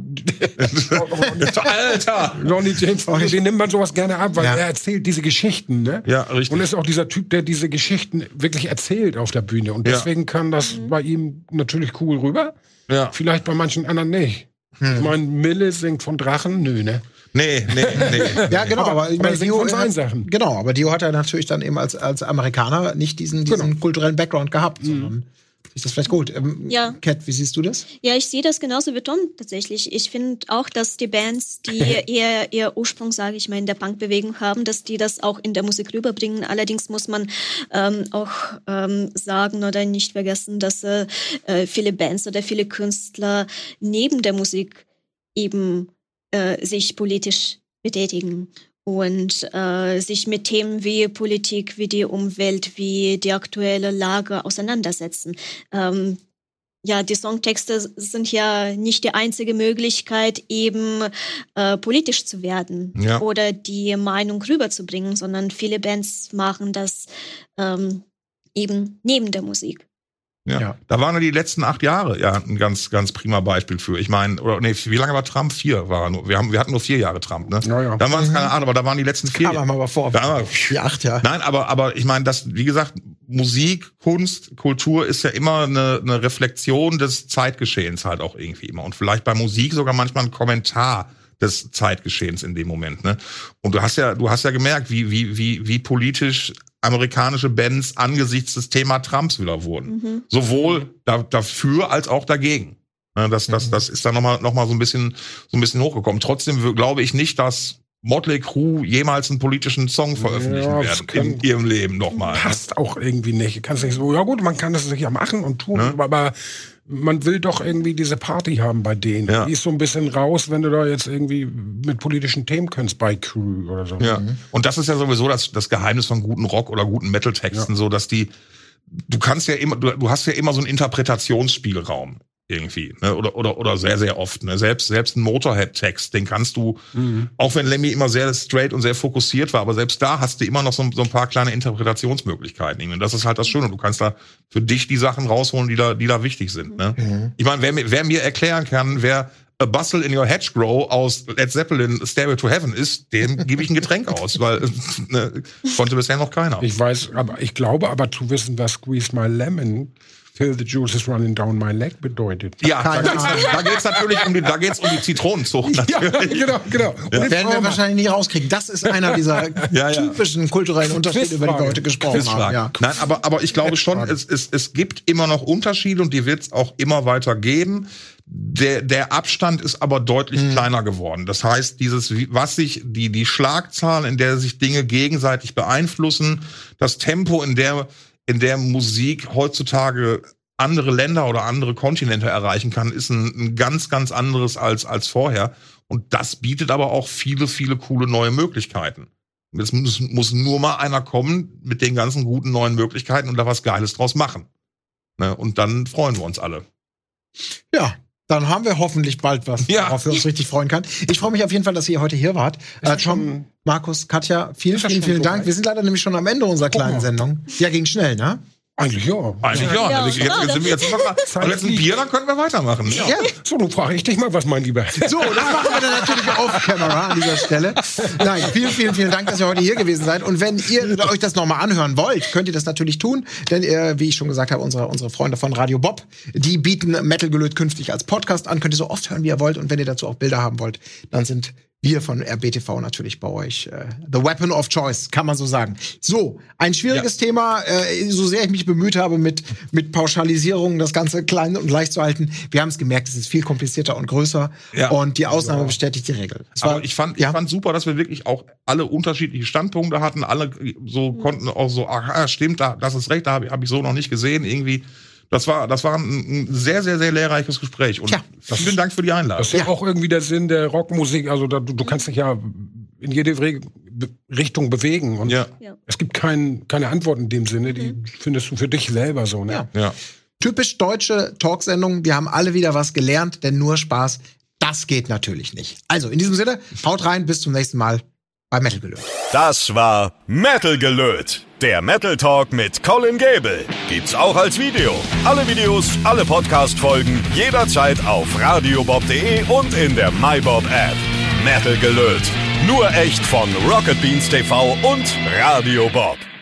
D: Alter!
E: Ronnie James, den nimmt man sowas gerne ab, weil
A: Ja.
E: er erzählt diese Geschichten, ne?
D: Ja, richtig.
E: Und ist auch dieser Typ, der diese Geschichten wirklich erzählt auf der Bühne. Und
D: Ja.
E: deswegen kann das bei ihm natürlich cool rüber.
D: Ja.
E: Vielleicht bei manchen anderen nicht.
A: Hm.
E: Ich meine, Mille singt von Drachen, nö, ne?
D: Nee, nee, nee.
A: Ja, genau, aber, ich
E: aber
A: meine,
E: das sind
A: Dio
E: von seinen
A: hat,
E: Sachen.
A: genau, aber Dio hat ja natürlich dann eben als, als Amerikaner nicht diesen, diesen
E: Genau.
A: kulturellen Background gehabt, sondern ist das vielleicht gut. Ähm,
C: Ja.
A: Kat, wie siehst du das?
C: Ja, ich sehe das genauso wie Tom tatsächlich. Ich finde auch, dass die Bands, die eher ihr Ursprung, sage ich mal, in der Punkbewegung haben, dass die das auch in der Musik rüberbringen. Allerdings muss man ähm, auch ähm, sagen oder nicht vergessen, dass äh, äh, viele Bands oder viele Künstler neben der Musik eben äh, sich politisch betätigen und äh, sich mit Themen wie Politik, wie die Umwelt, wie die aktuelle Lage auseinandersetzen. Ähm, ja, die Songtexte sind ja nicht die einzige Möglichkeit, eben äh, politisch zu werden
D: Ja.
C: oder die Meinung rüberzubringen, sondern viele Bands machen das ähm, eben neben der Musik.
D: Ja.
A: Ja.
D: Da waren ja die letzten acht Jahre ja ein ganz, ganz prima Beispiel für. Ich meine, oder nee, wie lange war Trump? Vier war er nur. Wir haben, wir hatten nur vier Jahre Trump, ne?
E: Ja, ja.
D: Dann waren es keine Ahnung, aber da waren die letzten vier.
A: Aber mal vor.
D: Ja, aber-
A: Die acht, ja.
D: Nein, aber, aber ich meine, das, wie gesagt, Musik, Kunst, Kultur ist ja immer eine, eine Reflexion des Zeitgeschehens halt auch irgendwie immer. Und vielleicht bei Musik sogar manchmal ein Kommentar des Zeitgeschehens in dem Moment, ne? Und du hast ja, du hast ja gemerkt, wie, wie, wie, wie politisch amerikanische Bands angesichts des Thema Trumps wieder wurden.
C: Mhm.
D: Sowohl da, dafür als auch dagegen. Ne, Das, das, das ist dann nochmal, noch mal so ein bisschen, so ein bisschen hochgekommen. Trotzdem w- glaube ich nicht, dass Motley Crue jemals einen politischen Song veröffentlichen
E: Ja, das
D: werden
E: kann-
D: in ihrem Leben nochmal.
E: Passt auch irgendwie nicht. Du kannst nicht so, ja gut, man kann das sicher machen und tun,
D: Ne?
E: aber man will doch irgendwie diese Party haben bei denen.
D: Ja.
E: Die ist so ein bisschen raus, wenn du da jetzt irgendwie mit politischen Themen kannst bei Crew oder so.
D: Ja. Und das ist ja sowieso das, das Geheimnis von guten Rock- oder guten Metal-Texten, so dass die, du kannst ja immer, du, du hast ja immer so einen Interpretationsspielraum irgendwie, ne? Oder, oder, oder sehr, sehr oft, ne? Selbst, selbst ein Motorhead-Text, den kannst du,
E: Mhm.
D: auch wenn Lemmy immer sehr straight und sehr fokussiert war, aber selbst da hast du immer noch so, so ein paar kleine Interpretationsmöglichkeiten. irgendwie. Und das ist halt das Schöne. Du kannst da für dich die Sachen rausholen, die da, die da wichtig sind, ne? Ich meine, wer, mir- wer mir erklären kann, wer A Bustle in Your Hedgerow aus Led Zeppelin Stairway to Heaven ist, dem gebe ich ein Getränk aus, weil ne, konnte bisher noch keiner.
E: Ich weiß, aber ich glaube aber zu wissen, was Squeeze My Lemon, Feel the Juice is Running Down My Leg bedeutet.
D: Ja, da
A: Keine
D: geht's,
A: Ahnung.
D: da geht's natürlich um die, da geht's um die Zitronenzucht
E: Ja,
D: natürlich.
E: genau, genau. Und jetzt
A: Werden wir
E: fragen
A: wahrscheinlich nicht rauskriegen. Das ist einer dieser
D: Ja, ja.
A: typischen kulturellen Unterschiede, über die wir heute gesprochen haben.
D: Quizfrage.
A: Ja.
D: Nein, aber, aber ich glaube schon, es, es, es gibt immer noch Unterschiede und die wird es auch immer weiter geben. Der, der Abstand ist aber deutlich kleiner geworden. Das heißt, dieses, wie- was sich, die, die Schlagzahl, in der sich Dinge gegenseitig beeinflussen, das Tempo, in der, in der Musik heutzutage andere Länder oder andere Kontinente erreichen kann, ist ein, ein ganz, ganz anderes als, als vorher. Und das bietet aber auch viele, viele coole neue Möglichkeiten. Es muss, muss nur mal einer kommen mit den ganzen guten neuen Möglichkeiten und da was Geiles draus machen. Ne? Und dann freuen wir uns alle.
A: Ja, dann haben wir hoffentlich bald was,
D: Ja.
A: worauf wir uns richtig freuen können. Ich freue mich auf jeden Fall, dass ihr heute hier wart. Äh,
E: das
A: Tom,
E: schon-
A: Markus, Katja, vielen,
E: Ist das
A: vielen,
E: schon
A: vielen
E: so
A: Dank.
E: weit?
A: Wir sind leider nämlich schon am Ende unserer kleinen
E: mal.
A: Sendung. Ja, ging schnell, ne?
E: Eigentlich ja.
D: Eigentlich ja.
C: Ja,
D: jetzt, jetzt sind wir jetzt noch mal,
E: Zeit
D: aber jetzt ein
E: fliegt.
D: Bier, dann können wir weitermachen. Ja.
A: Ja.
E: So, nun frage ich dich mal was, mein Lieber.
A: So, das machen wir dann natürlich off-camera an dieser Stelle. Nein, vielen, vielen, vielen Dank, dass ihr heute hier gewesen seid. Und wenn ihr euch das nochmal anhören wollt, könnt ihr das natürlich tun. Denn, äh, wie ich schon gesagt habe, unsere, unsere Freunde von Radio Bob, die bieten Metal Gelöt künftig als Podcast an. Könnt ihr so oft hören, wie ihr wollt. Und wenn ihr dazu auch Bilder haben wollt, dann sind wir von R B T V natürlich bei euch. Äh, the Weapon of Choice, kann man so sagen. So, ein schwieriges ja. Thema, äh, so sehr ich mich bemüht habe, mit, mit Pauschalisierungen das Ganze klein und leicht zu halten. Wir haben es gemerkt, es ist viel komplizierter und größer. Ja. Und die Ausnahme ja. bestätigt die Regel. Es
D: Aber
A: war,
D: ich fand,
A: ja.
D: ich fand super, dass wir wirklich auch alle unterschiedliche Standpunkte hatten. Alle so mhm. konnten auch so, ach, stimmt, da, das ist recht, da habe hab ich so noch nicht gesehen. Irgendwie. Das war, das war ein, ein sehr, sehr, sehr lehrreiches Gespräch. Und
A: ja,
D: vielen Dank für die Einladung.
E: Das ist ja auch irgendwie der Sinn der Rockmusik. Also da, du, du kannst dich ja in jede Re Richtung bewegen. Und
D: ja.
E: es gibt kein, keine Antwort in dem Sinne. Die findest du für dich selber so. Ne?
A: Ja.
D: Ja.
A: Typisch deutsche Talksendung. Wir haben alle wieder was gelernt, denn nur Spaß, das geht natürlich nicht. Also in diesem Sinne, haut rein, bis zum nächsten Mal bei Metal Gelöt.
B: Das war Metal Gelöt, der Metal Talk mit Colin Gable. Gibt's auch als Video. Alle Videos, alle Podcast-Folgen jederzeit auf radiobob punkt de und in der MyBob-App. Metal Gelöt. Nur echt von Rocket Beans T V und Radio Bob.